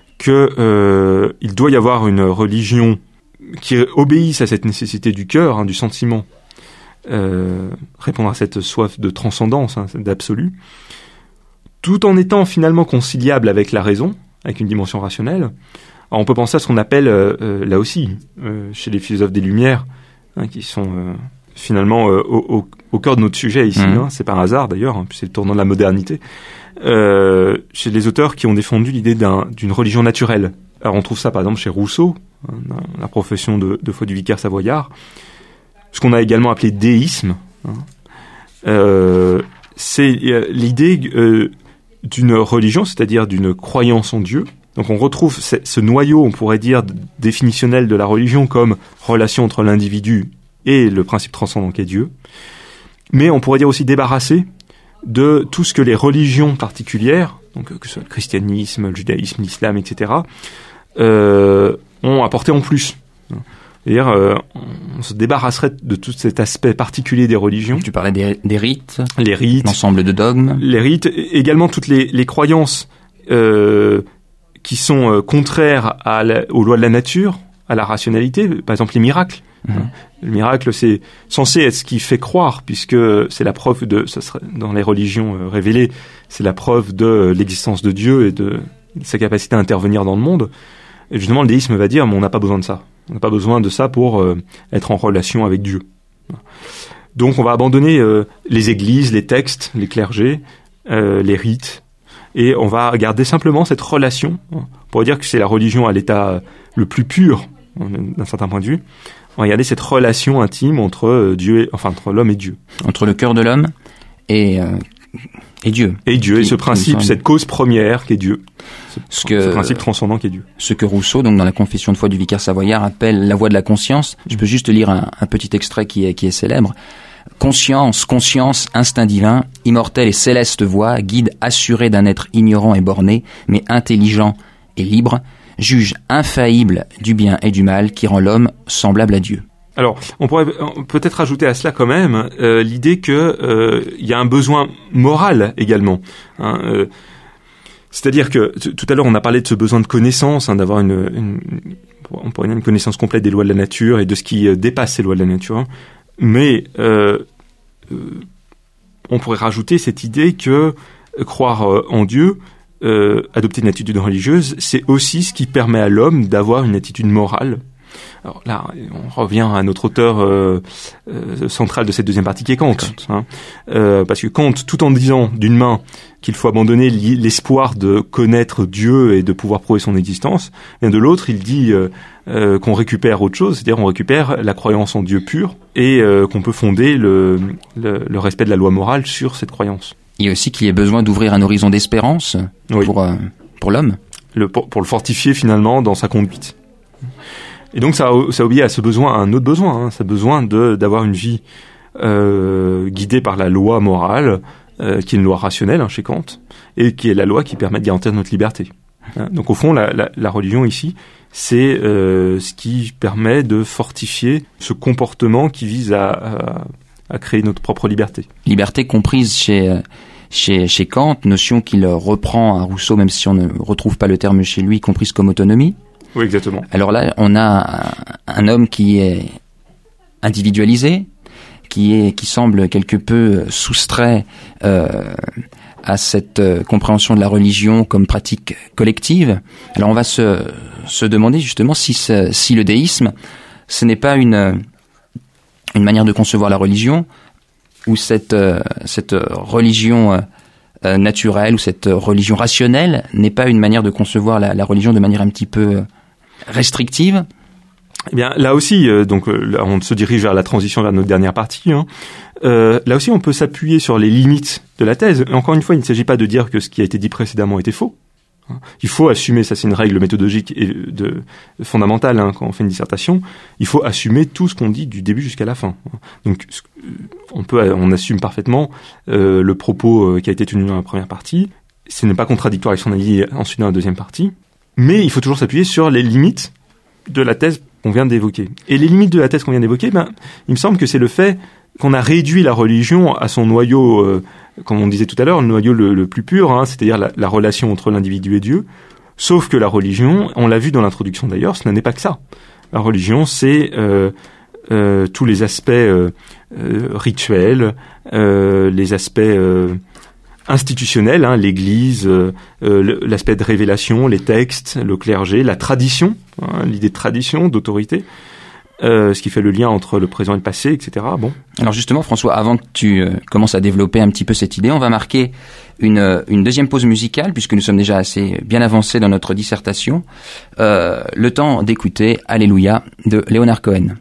que il doit y avoir une religion qui obéisse à cette nécessité du cœur, du sentiment, répondre à cette soif de transcendance, d'absolu, tout en étant finalement conciliable avec la raison, avec une dimension rationnelle. Alors on peut penser à ce qu'on appelle, là aussi, chez les philosophes des Lumières, qui sont finalement au cœur de notre sujet ici, c'est pas un hasard d'ailleurs, c'est le tournant de la modernité, chez les auteurs qui ont défendu l'idée d'une religion naturelle. Alors on trouve ça par exemple chez Rousseau, la profession de foi du vicaire savoyard, ce qu'on a également appelé déisme. C'est l'idée d'une religion, c'est-à-dire d'une croyance en Dieu. Donc on retrouve ce noyau, on pourrait dire, définitionnel de la religion comme relation entre l'individu et le principe transcendant qu'est Dieu. Mais on pourrait dire aussi débarrassé de tout ce que les religions particulières, donc que ce soit le christianisme, le judaïsme, l'islam, etc., ont apporté en plus. C'est-à-dire, on se débarrasserait de tout cet aspect particulier des religions. Tu parlais des rites. Les rites. L'ensemble de dogmes. Les rites, également toutes les croyances qui sont contraires aux lois de la nature, à la rationalité, par exemple les miracles. Le miracle, c'est censé être ce qui fait croire, puisque c'est la preuve ce serait, dans les religions révélées, c'est la preuve de l'existence de Dieu et de sa capacité à intervenir dans le monde. Et justement, le déisme va dire, mais on n'a pas besoin de ça. On n'a pas besoin de ça pour être en relation avec Dieu. Donc on va abandonner les églises, les textes, les clergés, les rites, et on va garder simplement cette relation, pour dire que c'est la religion à l'état le plus pur, d'un certain point de vue. On va garder cette relation intime entre entre l'homme et Dieu. Entre le cœur de l'homme et Dieu. Et Dieu, et ce principe, cette cause première qu'est Dieu. Ce principe transcendant qu'est Dieu. Ce que Rousseau, donc dans la Confession de foi du vicaire savoyard, appelle la voix de la conscience. Je peux juste lire un petit extrait qui est célèbre. Conscience, conscience, instinct divin, immortelle et céleste voix, guide assuré d'un être ignorant et borné, mais intelligent et libre, juge infaillible du bien et du mal qui rend l'homme semblable à Dieu. Alors, on pourrait peut-être ajouter à cela quand même l'idée que y a un besoin moral également. C'est-à-dire que tout à l'heure on a parlé de ce besoin de connaissance, d'avoir on pourrait dire une connaissance complète des lois de la nature et de ce qui dépasse ces lois de la nature. Mais on pourrait rajouter cette idée que croire en Dieu, adopter une attitude religieuse, c'est aussi ce qui permet à l'homme d'avoir une attitude morale. Alors là, on revient à notre auteur central de cette deuxième partie qui est Kant. Parce que Kant, tout en disant d'une main qu'il faut abandonner l'espoir de connaître Dieu et de pouvoir prouver son existence, et de l'autre, il dit qu'on récupère autre chose, c'est-à-dire on récupère la croyance en Dieu pur et qu'on peut fonder le respect de la loi morale sur cette croyance. Il y a aussi qu'il y ait besoin d'ouvrir un horizon d'espérance pour l'homme. Pour le fortifier finalement dans sa conduite. Et donc ça obéit à ce besoin, à un autre besoin, ce besoin d'avoir une vie guidée par la loi morale, qui est une loi rationnelle chez Kant, et qui est la loi qui permet de garantir notre liberté. Donc au fond, la religion ici, c'est ce qui permet de fortifier ce comportement qui vise à créer notre propre liberté. Liberté comprise chez Kant, notion qu'il reprend à Rousseau, même si on ne retrouve pas le terme chez lui, comprise comme autonomie. Oui, exactement. Alors là, on a un homme qui est individualisé, qui semble quelque peu soustrait à cette compréhension de la religion comme pratique collective. Alors on va se demander justement si le déisme, ce n'est pas une manière de concevoir la religion, ou cette religion naturelle, ou cette religion rationnelle n'est pas une manière de concevoir la religion de manière un petit peu restrictive. Eh bien, là aussi, là, on se dirige vers la transition vers notre dernière partie. Là aussi, on peut s'appuyer sur les limites de la thèse. Encore une fois, il ne s'agit pas de dire que ce qui a été dit précédemment était faux. Il faut assumer, ça c'est une règle méthodologique et fondamentale quand on fait une dissertation. Il faut assumer tout ce qu'on dit du début jusqu'à la fin. Donc, on assume parfaitement le propos qui a été tenu dans la première partie. Ce n'est pas contradictoire avec son avis ensuite dans la deuxième partie. Mais il faut toujours s'appuyer sur les limites de la thèse qu'on vient d'évoquer. Et les limites de la thèse qu'on vient d'évoquer, il me semble que c'est le fait qu'on a réduit la religion à son noyau, comme on disait tout à l'heure, le noyau le plus pur, c'est-à-dire la relation entre l'individu et Dieu. Sauf que la religion, on l'a vu dans l'introduction d'ailleurs, ce n'est pas que ça. La religion, c'est tous les aspects rituels, les aspects institutionnels, l'Église, l'aspect de révélation, les textes, le clergé, la tradition, l'idée de tradition, d'autorité, ce qui fait le lien entre le présent et le passé, etc. Bon. Alors justement, François, avant que tu commences à développer un petit peu cette idée, on va marquer une deuxième pause musicale, puisque nous sommes déjà assez bien avancés dans notre dissertation. Le temps d'écouter Alléluia de Leonard Cohen.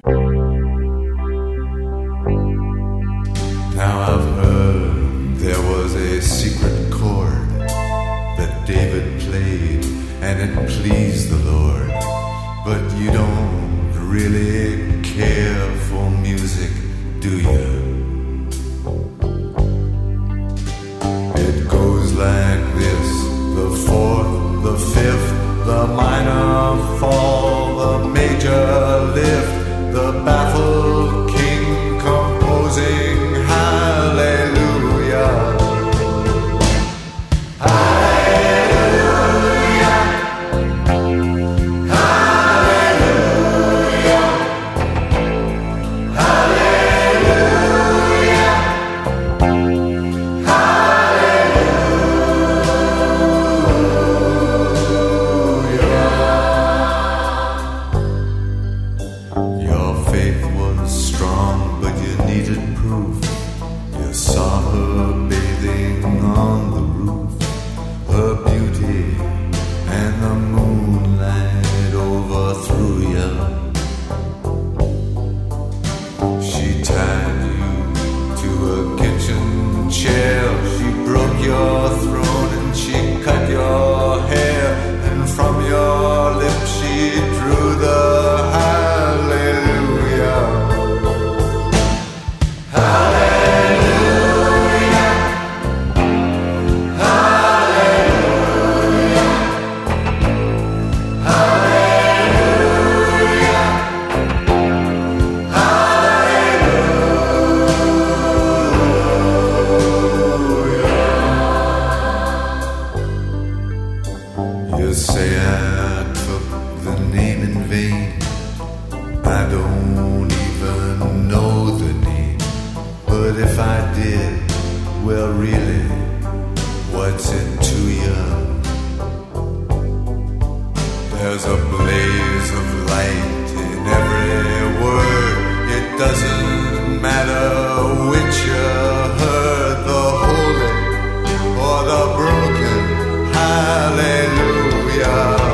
Now I've heard there was a secret chord that David played and it pleased the Lord. But you don't really care for music, do you? It goes like this: the fourth, the fifth, the minor fall, the major lift, the baffled king composing hallelujah. Hallelujah. Hallelujah. I don't even know the name, but if I did, well really, what's it to you? There's a blaze of light in every word. It doesn't matter which you heard, the holy or the broken. Hallelujah.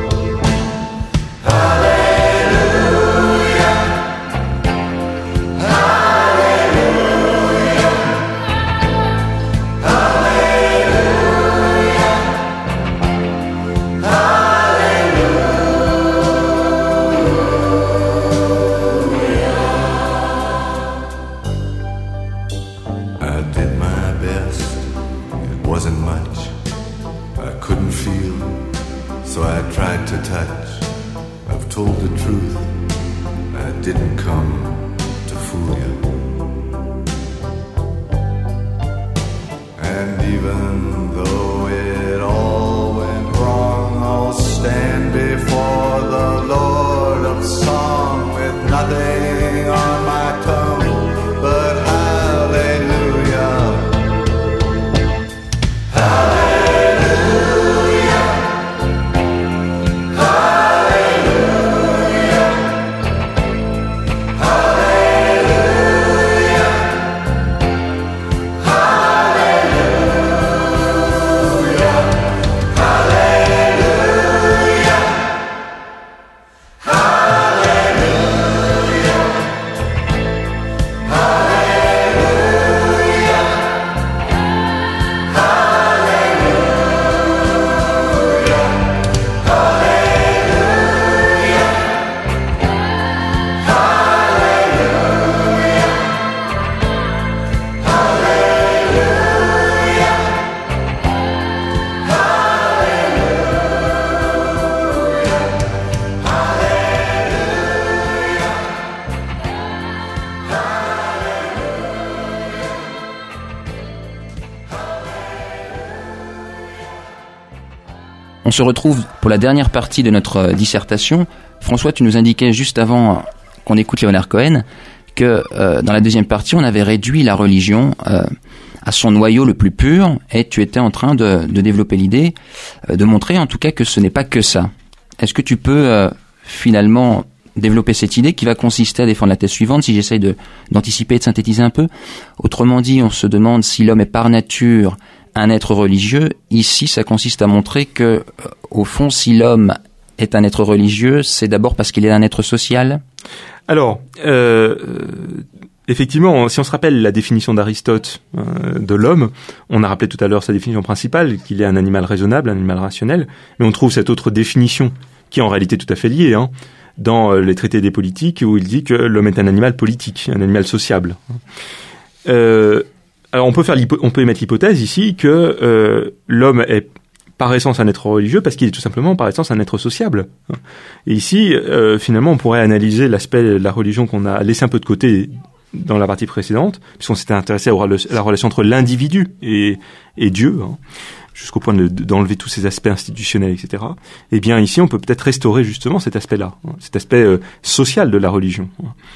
To touch, I've told the truth, I didn't come to fool you. And even though it all went wrong, I'll stand before the Lord of Song with nothing on my tongue but hallelujah. On se retrouve pour la dernière partie de notre dissertation. François, tu nous indiquais juste avant qu'on écoute Leonard Cohen que dans la deuxième partie, on avait réduit la religion à son noyau le plus pur, et tu étais en train de développer l'idée, de montrer en tout cas que ce n'est pas que ça. Est-ce que tu peux finalement développer cette idée qui va consister à défendre la thèse suivante, si j'essaye d'anticiper et de synthétiser un peu? Autrement dit, on se demande si l'homme est par nature un être religieux. Ici, ça consiste à montrer que, au fond, si l'homme est un être religieux, c'est d'abord parce qu'il est un être social. Alors, effectivement, si on se rappelle la définition d'Aristote de l'homme, on a rappelé tout à l'heure sa définition principale, qu'il est un animal raisonnable, un animal rationnel, mais on trouve cette autre définition, qui est en réalité tout à fait liée, dans les traités des politiques, où il dit que l'homme est un animal politique, un animal sociable. Alors on peut émettre l'hypothèse ici que l'homme est par essence un être religieux parce qu'il est tout simplement par essence un être sociable. Et ici, finalement, on pourrait analyser l'aspect de la religion qu'on a laissé un peu de côté dans la partie précédente, puisqu'on s'était intéressé à la relation entre l'individu et Dieu, jusqu'au point d'enlever tous ces aspects institutionnels, etc. Eh bien ici, on peut peut-être restaurer justement cet aspect-là, cet aspect social de la religion.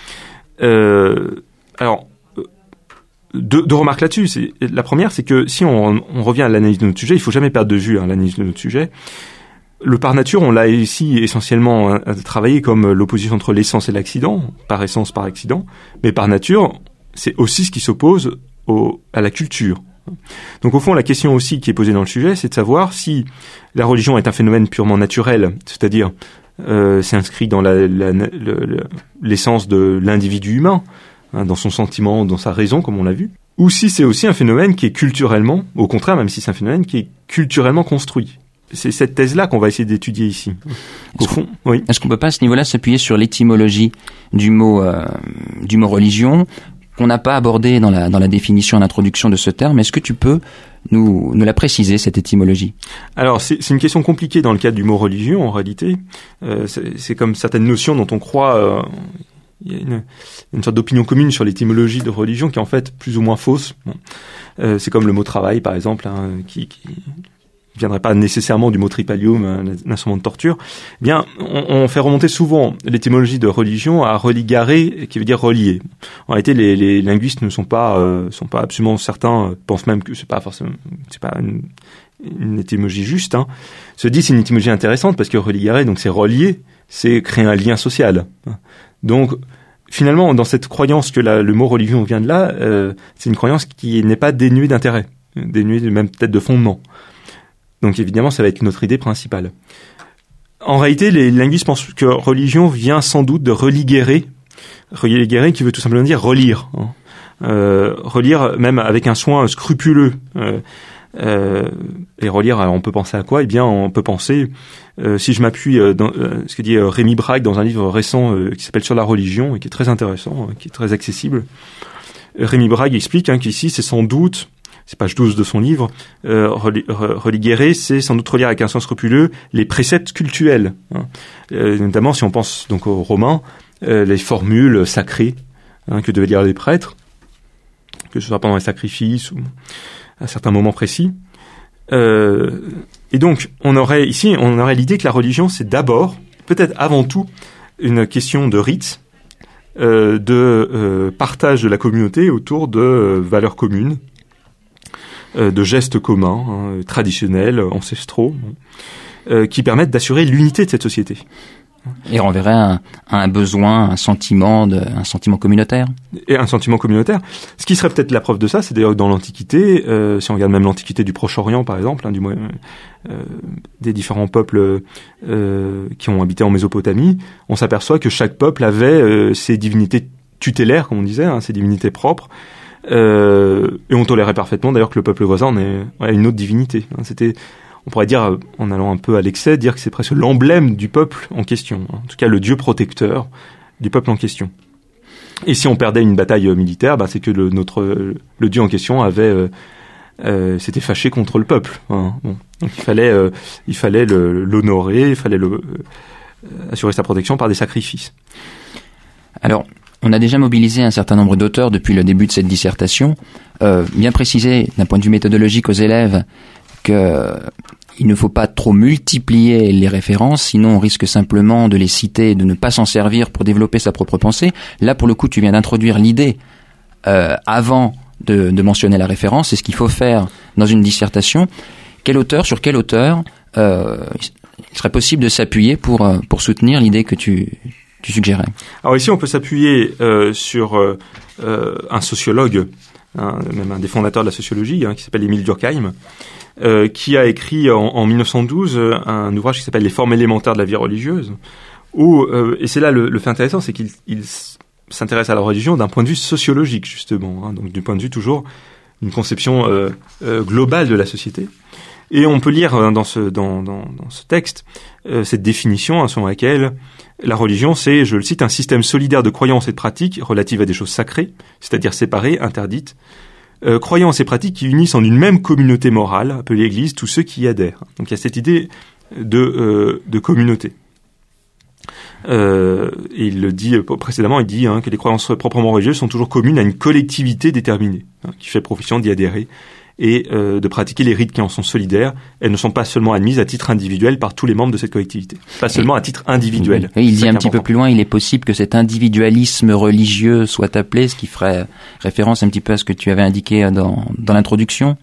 Alors, deux remarques là-dessus. La première, c'est que si on revient à l'analyse de notre sujet, il faut jamais perdre de vue l'analyse de notre sujet. Le par nature, on l'a ici essentiellement travaillé comme l'opposition entre l'essence et l'accident, par essence, par accident. Mais par nature, c'est aussi ce qui s'oppose à la culture. Donc au fond, la question aussi qui est posée dans le sujet, c'est de savoir si la religion est un phénomène purement naturel, c'est-à-dire c'est inscrit dans l'essence de l'individu humain, dans son sentiment, dans sa raison, comme on l'a vu, ou si c'est aussi un phénomène qui est culturellement, au contraire, même si c'est un phénomène qui est culturellement construit. C'est cette thèse-là qu'on va essayer d'étudier ici. Au fond, oui. Est-ce qu'on peut pas à ce niveau-là s'appuyer sur l'étymologie du mot religion, qu'on n'a pas abordé dans la définition en introduction de ce terme? Est-ce que tu peux nous la préciser, cette étymologie? Alors, c'est une question compliquée dans le cadre du mot religion, en réalité. C'est comme certaines notions dont on croit... il y a une sorte d'opinion commune sur l'étymologie de religion qui est en fait plus ou moins fausse. C'est comme le mot travail, par exemple, qui viendrait pas nécessairement du mot tripalium, l'instrument de torture, eh bien, on fait remonter souvent l'étymologie de religion à religaré, qui veut dire relier. En réalité, les linguistes ne sont pas absolument certains, pensent même que c'est pas une étymologie juste, hein. Se dit c'est une étymologie intéressante parce que religare, donc c'est relier, c'est créer un lien social. Donc, finalement, dans cette croyance que le mot religion vient de là, c'est une croyance qui n'est pas dénuée d'intérêt, dénuée même peut-être de fondement. Donc évidemment, ça va être notre idée principale. En réalité, les linguistes pensent que religion vient sans doute de religere qui veut tout simplement dire relire, hein. Relire même avec un soin scrupuleux. Et relire, on peut penser à quoi ? Eh bien, on peut penser, si je m'appuie dans ce que dit Rémi Brague dans un livre récent qui s'appelle Sur la religion et qui est très intéressant, qui est très accessible. Rémi Brague explique qu'ici, c'est sans doute, c'est page 12 de son livre, religere, c'est sans doute relire avec un sens scrupuleux les préceptes cultuels, hein. Notamment si on pense donc aux Romains, les formules sacrées que devaient lire les prêtres, que ce soit pendant les sacrifices ou à certains moments précis. Et donc, on aurait l'idée que la religion, c'est d'abord, peut-être avant tout, une question de rite, de partage de la communauté autour de valeurs communes, de gestes communs, traditionnels, ancestraux, qui permettent d'assurer l'unité de cette société. Et renverrait un besoin, un sentiment communautaire. Et un sentiment communautaire. Ce qui serait peut-être la preuve de ça, c'est d'ailleurs que dans l'Antiquité, si on regarde même l'Antiquité du Proche-Orient, par exemple, des différents peuples qui ont habité en Mésopotamie, on s'aperçoit que chaque peuple avait ses divinités tutélaires, comme on disait, ses divinités propres, et on tolérait parfaitement d'ailleurs que le peuple voisin ait une autre divinité. On pourrait dire, en allant un peu à l'excès, dire que c'est presque l'emblème du peuple en question. En tout cas, le dieu protecteur du peuple en question. Et si on perdait une bataille militaire, c'est que le dieu en question s'était fâché contre le peuple, hein. Bon. Donc il fallait l'honorer, il fallait assurer sa protection par des sacrifices. Alors, on a déjà mobilisé un certain nombre d'auteurs depuis le début de cette dissertation. Bien préciser, d'un point de vue méthodologique aux élèves, qu'il ne faut pas trop multiplier les références, sinon on risque simplement de les citer et de ne pas s'en servir pour développer sa propre pensée. Là, pour le coup, tu viens d'introduire l'idée avant de mentionner la référence. C'est ce qu'il faut faire dans une dissertation. Sur quel auteur il serait possible de s'appuyer pour soutenir l'idée que tu suggérais? Alors ici, on peut s'appuyer sur un sociologue, même un des fondateurs de la sociologie, qui s'appelle Émile Durkheim, qui a écrit en 1912 un ouvrage qui s'appelle Les formes élémentaires de la vie religieuse, et c'est là le fait intéressant, c'est qu'il s'intéresse à la religion d'un point de vue sociologique, justement, donc du point de vue toujours d'une conception globale de la société. Et on peut lire dans ce texte cette définition selon laquelle la religion, c'est, je le cite, un système solidaire de croyances et de pratiques relatives à des choses sacrées, c'est-à-dire séparées, interdites, croyances et pratiques qui unissent en une même communauté morale, appelée Église, tous ceux qui y adhèrent. Donc il y a cette idée de communauté. Et il le dit précédemment, il dit que les croyances proprement religieuses sont toujours communes à une collectivité déterminée, qui fait profession d'y adhérer et de pratiquer les rites qui en sont solidaires. Elles ne sont pas seulement admises à titre individuel par tous les membres de cette collectivité, pas seulement à titre individuel. Oui, il dit un petit peu plus loin, il est possible que cet individualisme religieux soit appelé, ce qui ferait référence un petit peu à ce que tu avais indiqué dans l'introduction,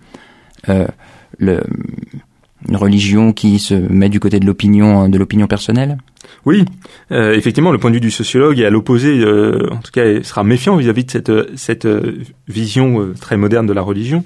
une religion qui se met du côté de l'opinion personnelle. Oui, effectivement, le point de vue du sociologue est à l'opposé, en tout cas, il sera méfiant vis-à-vis de cette vision très moderne de la religion.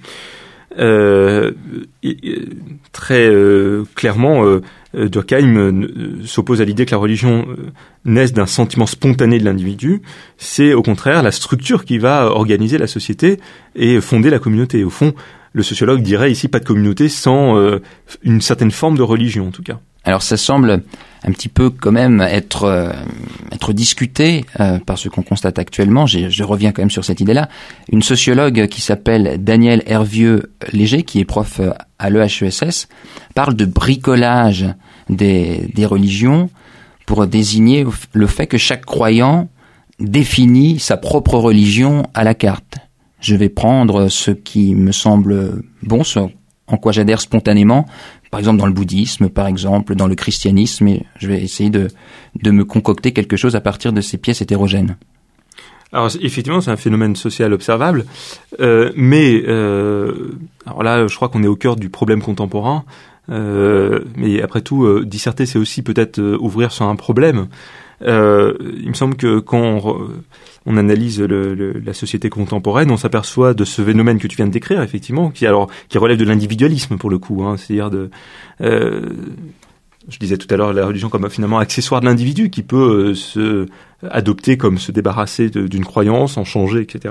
Très clairement, Durkheim s'oppose à l'idée que la religion naisse d'un sentiment spontané de l'individu. C'est au contraire la structure qui va organiser la société et fonder la communauté. Au fond, le sociologue dirait ici pas de communauté sans une certaine forme de religion, en tout cas. Alors ça semble un petit peu quand même être discuté par ce qu'on constate actuellement. Je reviens quand même sur cette idée-là. Une sociologue qui s'appelle Danielle Hervieux-Léger, qui est prof à l'EHESS, parle de bricolage des religions pour désigner le fait que chaque croyant définit sa propre religion à la carte. Je vais prendre ce qui me semble bon, en quoi j'adhère spontanément, par exemple dans le bouddhisme, par exemple dans le christianisme, et je vais essayer de me concocter quelque chose à partir de ces pièces hétérogènes. Alors effectivement, c'est un phénomène social observable, mais alors là, je crois qu'on est au cœur du problème contemporain. Mais après tout, disserter, c'est aussi peut-être ouvrir sur un problème. Il me semble que quand on analyse la société contemporaine, on s'aperçoit de ce phénomène que tu viens de décrire, effectivement, qui relève de l'individualisme pour le coup, hein, c'est-à-dire je disais tout à l'heure la religion comme finalement accessoire de l'individu qui peut se adopter comme se débarrasser d'une croyance, en changer, etc.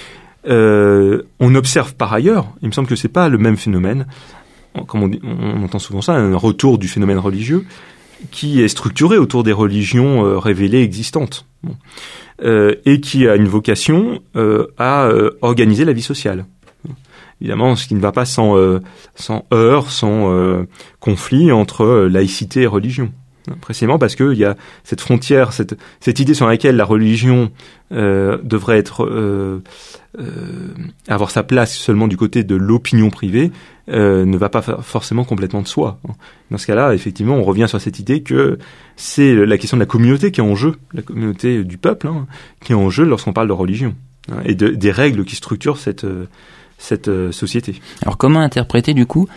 On observe par ailleurs, il me semble que c'est pas le même phénomène, comme on entend souvent ça, un retour du phénomène religieux qui est structuré autour des religions révélées existantes, et qui a une vocation à organiser la vie sociale. Évidemment, ce qui ne va pas sans heurts, sans conflit entre laïcité et religion. Précisément parce qu'il y a cette frontière, cette idée sur laquelle la religion devrait être avoir sa place seulement du côté de l'opinion privée, ne va pas forcément complètement de soi. Dans ce cas-là, effectivement, on revient sur cette idée que c'est la question de la communauté qui est en jeu, la communauté du peuple, qui est en jeu lorsqu'on parle de religion, et des règles qui structurent cette société. Alors comment interpréter du coup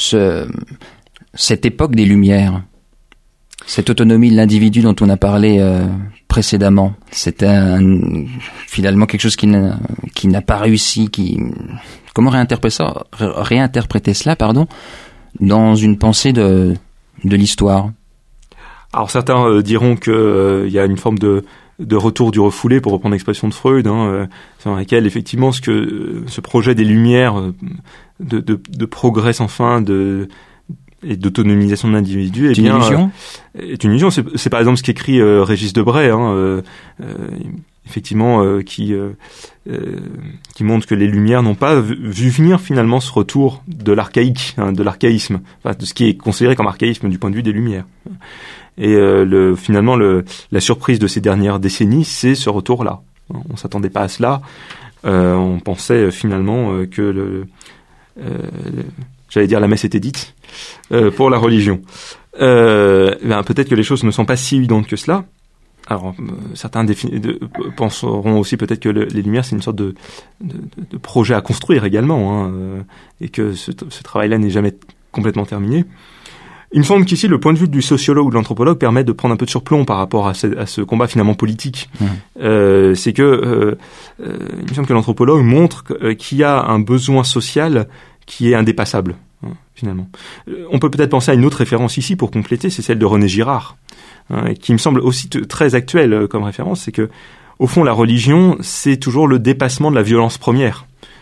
cette époque des Lumières, cette autonomie de l'individu dont on a parlé précédemment? C'était finalement quelque chose qui n'a pas réussi. Comment réinterpréter cela, dans une pensée de l'histoire? Alors certains diront que il y a une forme de retour du refoulé, pour reprendre l'expression de Freud, dans laquelle effectivement ce projet des Lumières de progrès sans fin et d'autonomisation de l'individu est une illusion. C'est par exemple ce qu'écrit Régis Debray, effectivement, qui montre que les Lumières n'ont pas vu venir finalement ce retour de l'archaïque, de l'archaïsme, de ce qui est considéré comme archaïsme du point de vue des Lumières. Et finalement, la surprise de ces dernières décennies, c'est ce retour-là. On s'attendait pas à cela. On pensait finalement que j'allais dire la messe était dite pour la religion. Peut-être que les choses ne sont pas si évidentes que cela. Alors, certains penseront aussi peut-être que les Lumières, c'est une sorte de projet à construire également, et que ce travail-là n'est jamais complètement terminé. Il me semble qu'ici, le point de vue du sociologue ou de l'anthropologue permet de prendre un peu de surplomb par rapport à ce combat finalement politique. C'est que il me semble que l'anthropologue montre qu'il y a un besoin social qui est indépassable, finalement. On peut peut-être penser à une autre référence ici pour compléter, c'est celle de René Girard, qui me semble aussi très actuelle comme référence. C'est que, au fond, la religion, c'est toujours le dépassement de la violence première.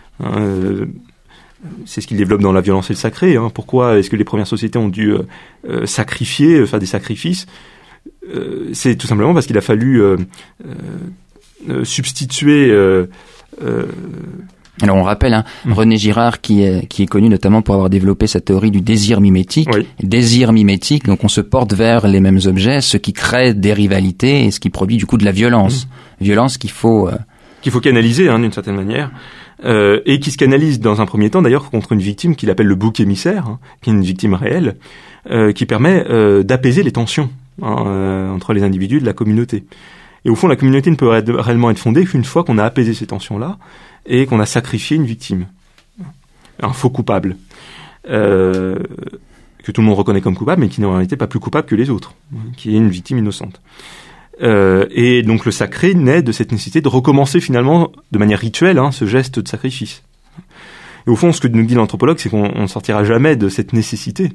C'est ce qu'il développe dans La violence et le sacré. Pourquoi est-ce que les premières sociétés ont dû sacrifier, faire des sacrifices? C'est tout simplement parce qu'il a fallu substituer... Alors on rappelle, René Girard qui est connu notamment pour avoir développé cette théorie du désir mimétique. Oui. Désir mimétique, donc on se porte vers les mêmes objets, ce qui crée des rivalités et ce qui produit du coup de la violence. Violence qu'il faut canaliser d'une certaine manière. Et qui se canalise dans un premier temps d'ailleurs contre une victime qu'il appelle le bouc émissaire, qui est une victime réelle, qui permet d'apaiser les tensions entre les individus de la communauté. Et au fond, la communauté ne peut réellement être fondée qu'une fois qu'on a apaisé ces tensions-là et qu'on a sacrifié une victime, un faux coupable, que tout le monde reconnaît comme coupable, mais qui n'est en réalité pas plus coupable que les autres, qui est une victime innocente. Et donc le sacré naît de cette nécessité de recommencer finalement de manière rituelle ce geste de sacrifice. Et au fond, ce que nous dit l'anthropologue, c'est qu'on ne sortira jamais de cette nécessité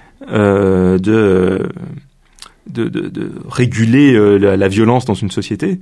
de réguler la violence dans une société,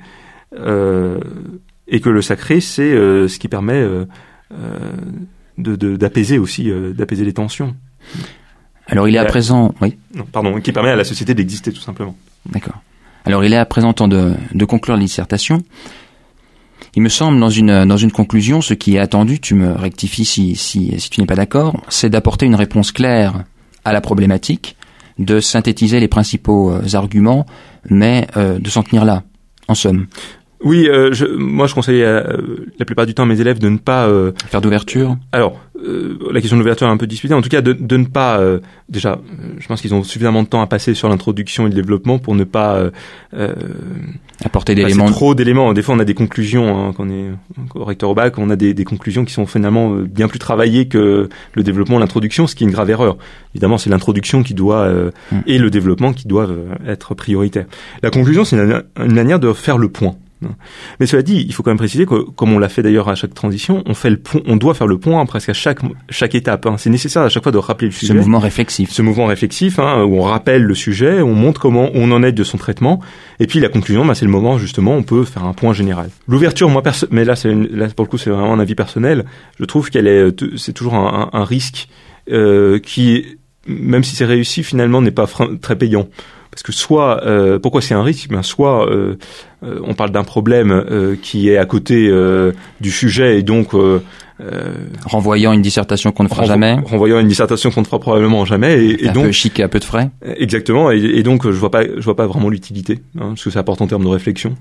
et que le sacré, c'est ce qui permet d'apaiser aussi, d'apaiser les tensions. Alors il est à présent... Oui. Non, pardon, qui permet à la société d'exister tout simplement. D'accord. Alors il est à présent temps de conclure la dissertation. Il me semble dans une conclusion, ce qui est attendu, tu me rectifies si tu n'es pas d'accord, c'est d'apporter une réponse claire à la problématique, de synthétiser les principaux arguments, mais de s'en tenir là, en somme. Oui, moi je conseille la plupart du temps à mes élèves de ne pas faire d'ouverture. Alors, la question de l'ouverture est un peu disputée. En tout cas, de ne pas déjà, je pense qu'ils ont suffisamment de temps à passer sur l'introduction et le développement pour ne pas apporter d'éléments. Trop d'éléments. Des fois, on a des conclusions quand on est correcteur au bac, on a des conclusions qui sont finalement bien plus travaillées que le développement, l'introduction, ce qui est une grave erreur. Évidemment, c'est l'introduction qui doit et le développement qui doivent être prioritaires. La conclusion, c'est une manière de faire le point. Mais cela dit, il faut quand même préciser que, comme on l'a fait d'ailleurs à chaque transition, on doit faire le point presque à chaque étape. C'est nécessaire à chaque fois de rappeler le sujet. Ce mouvement réflexif, où on rappelle le sujet, on montre comment on en est de son traitement, et puis la conclusion, c'est le moment justement, on peut faire un point général. L'ouverture, mais là pour le coup, c'est vraiment un avis personnel. Je trouve c'est toujours un risque qui, même si c'est réussi, finalement n'est pas très payant. Parce que soit, pourquoi c'est un risque ? Soit on parle d'un problème qui est à côté du sujet et donc renvoyant une dissertation qu'on ne fera jamais. Renvoyant une dissertation qu'on ne fera probablement jamais et un donc peu chic et à peu de frais. Exactement et donc je vois pas vraiment l'utilité, ce que ça apporte en termes de réflexion.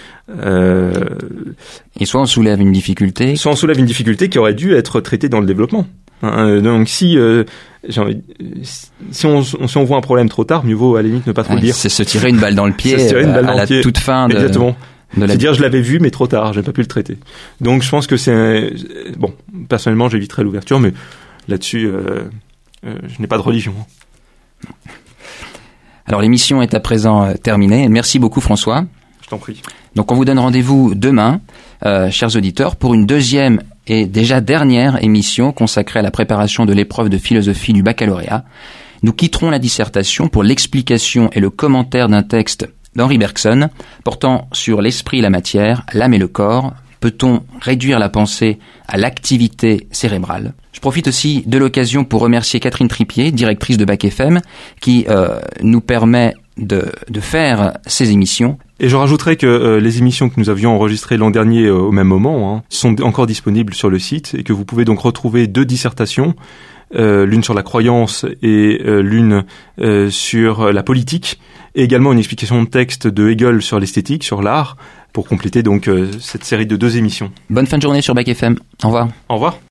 Et soit on soulève une difficulté. Soit on soulève une difficulté qui aurait dû être traitée dans le développement. Donc si on voit un problème trop tard, mieux vaut à la limite ne pas trop le dire. C'est se tirer une balle dans le pied à la toute fin de... Exactement. C'est dire je l'avais vu mais trop tard, j'ai pas pu le traiter. Donc je pense que bon, personnellement j'éviterais l'ouverture, mais là-dessus je n'ai pas de religion. Alors l'émission est à présent terminée. Merci beaucoup François. Je t'en prie. Donc on vous donne rendez-vous demain, chers auditeurs, pour une deuxième et déjà dernière émission consacrée à la préparation de l'épreuve de philosophie du baccalauréat. Nous quitterons la dissertation pour l'explication et le commentaire d'un texte d'Henri Bergson portant sur l'esprit et la matière, l'âme et le corps. Peut-on réduire la pensée à l'activité cérébrale ? Je profite aussi de l'occasion pour remercier Catherine Tripier, directrice de Bac FM, qui nous permet de faire ces émissions. Et je rajouterais que les émissions que nous avions enregistrées l'an dernier au même moment sont encore disponibles sur le site et que vous pouvez donc retrouver 2 dissertations, l'une sur la croyance et l'une sur la politique, et également une explication de texte de Hegel sur l'esthétique, sur l'art, pour compléter donc cette série de 2 émissions. Bonne fin de journée sur Bac FM. Au revoir. Au revoir.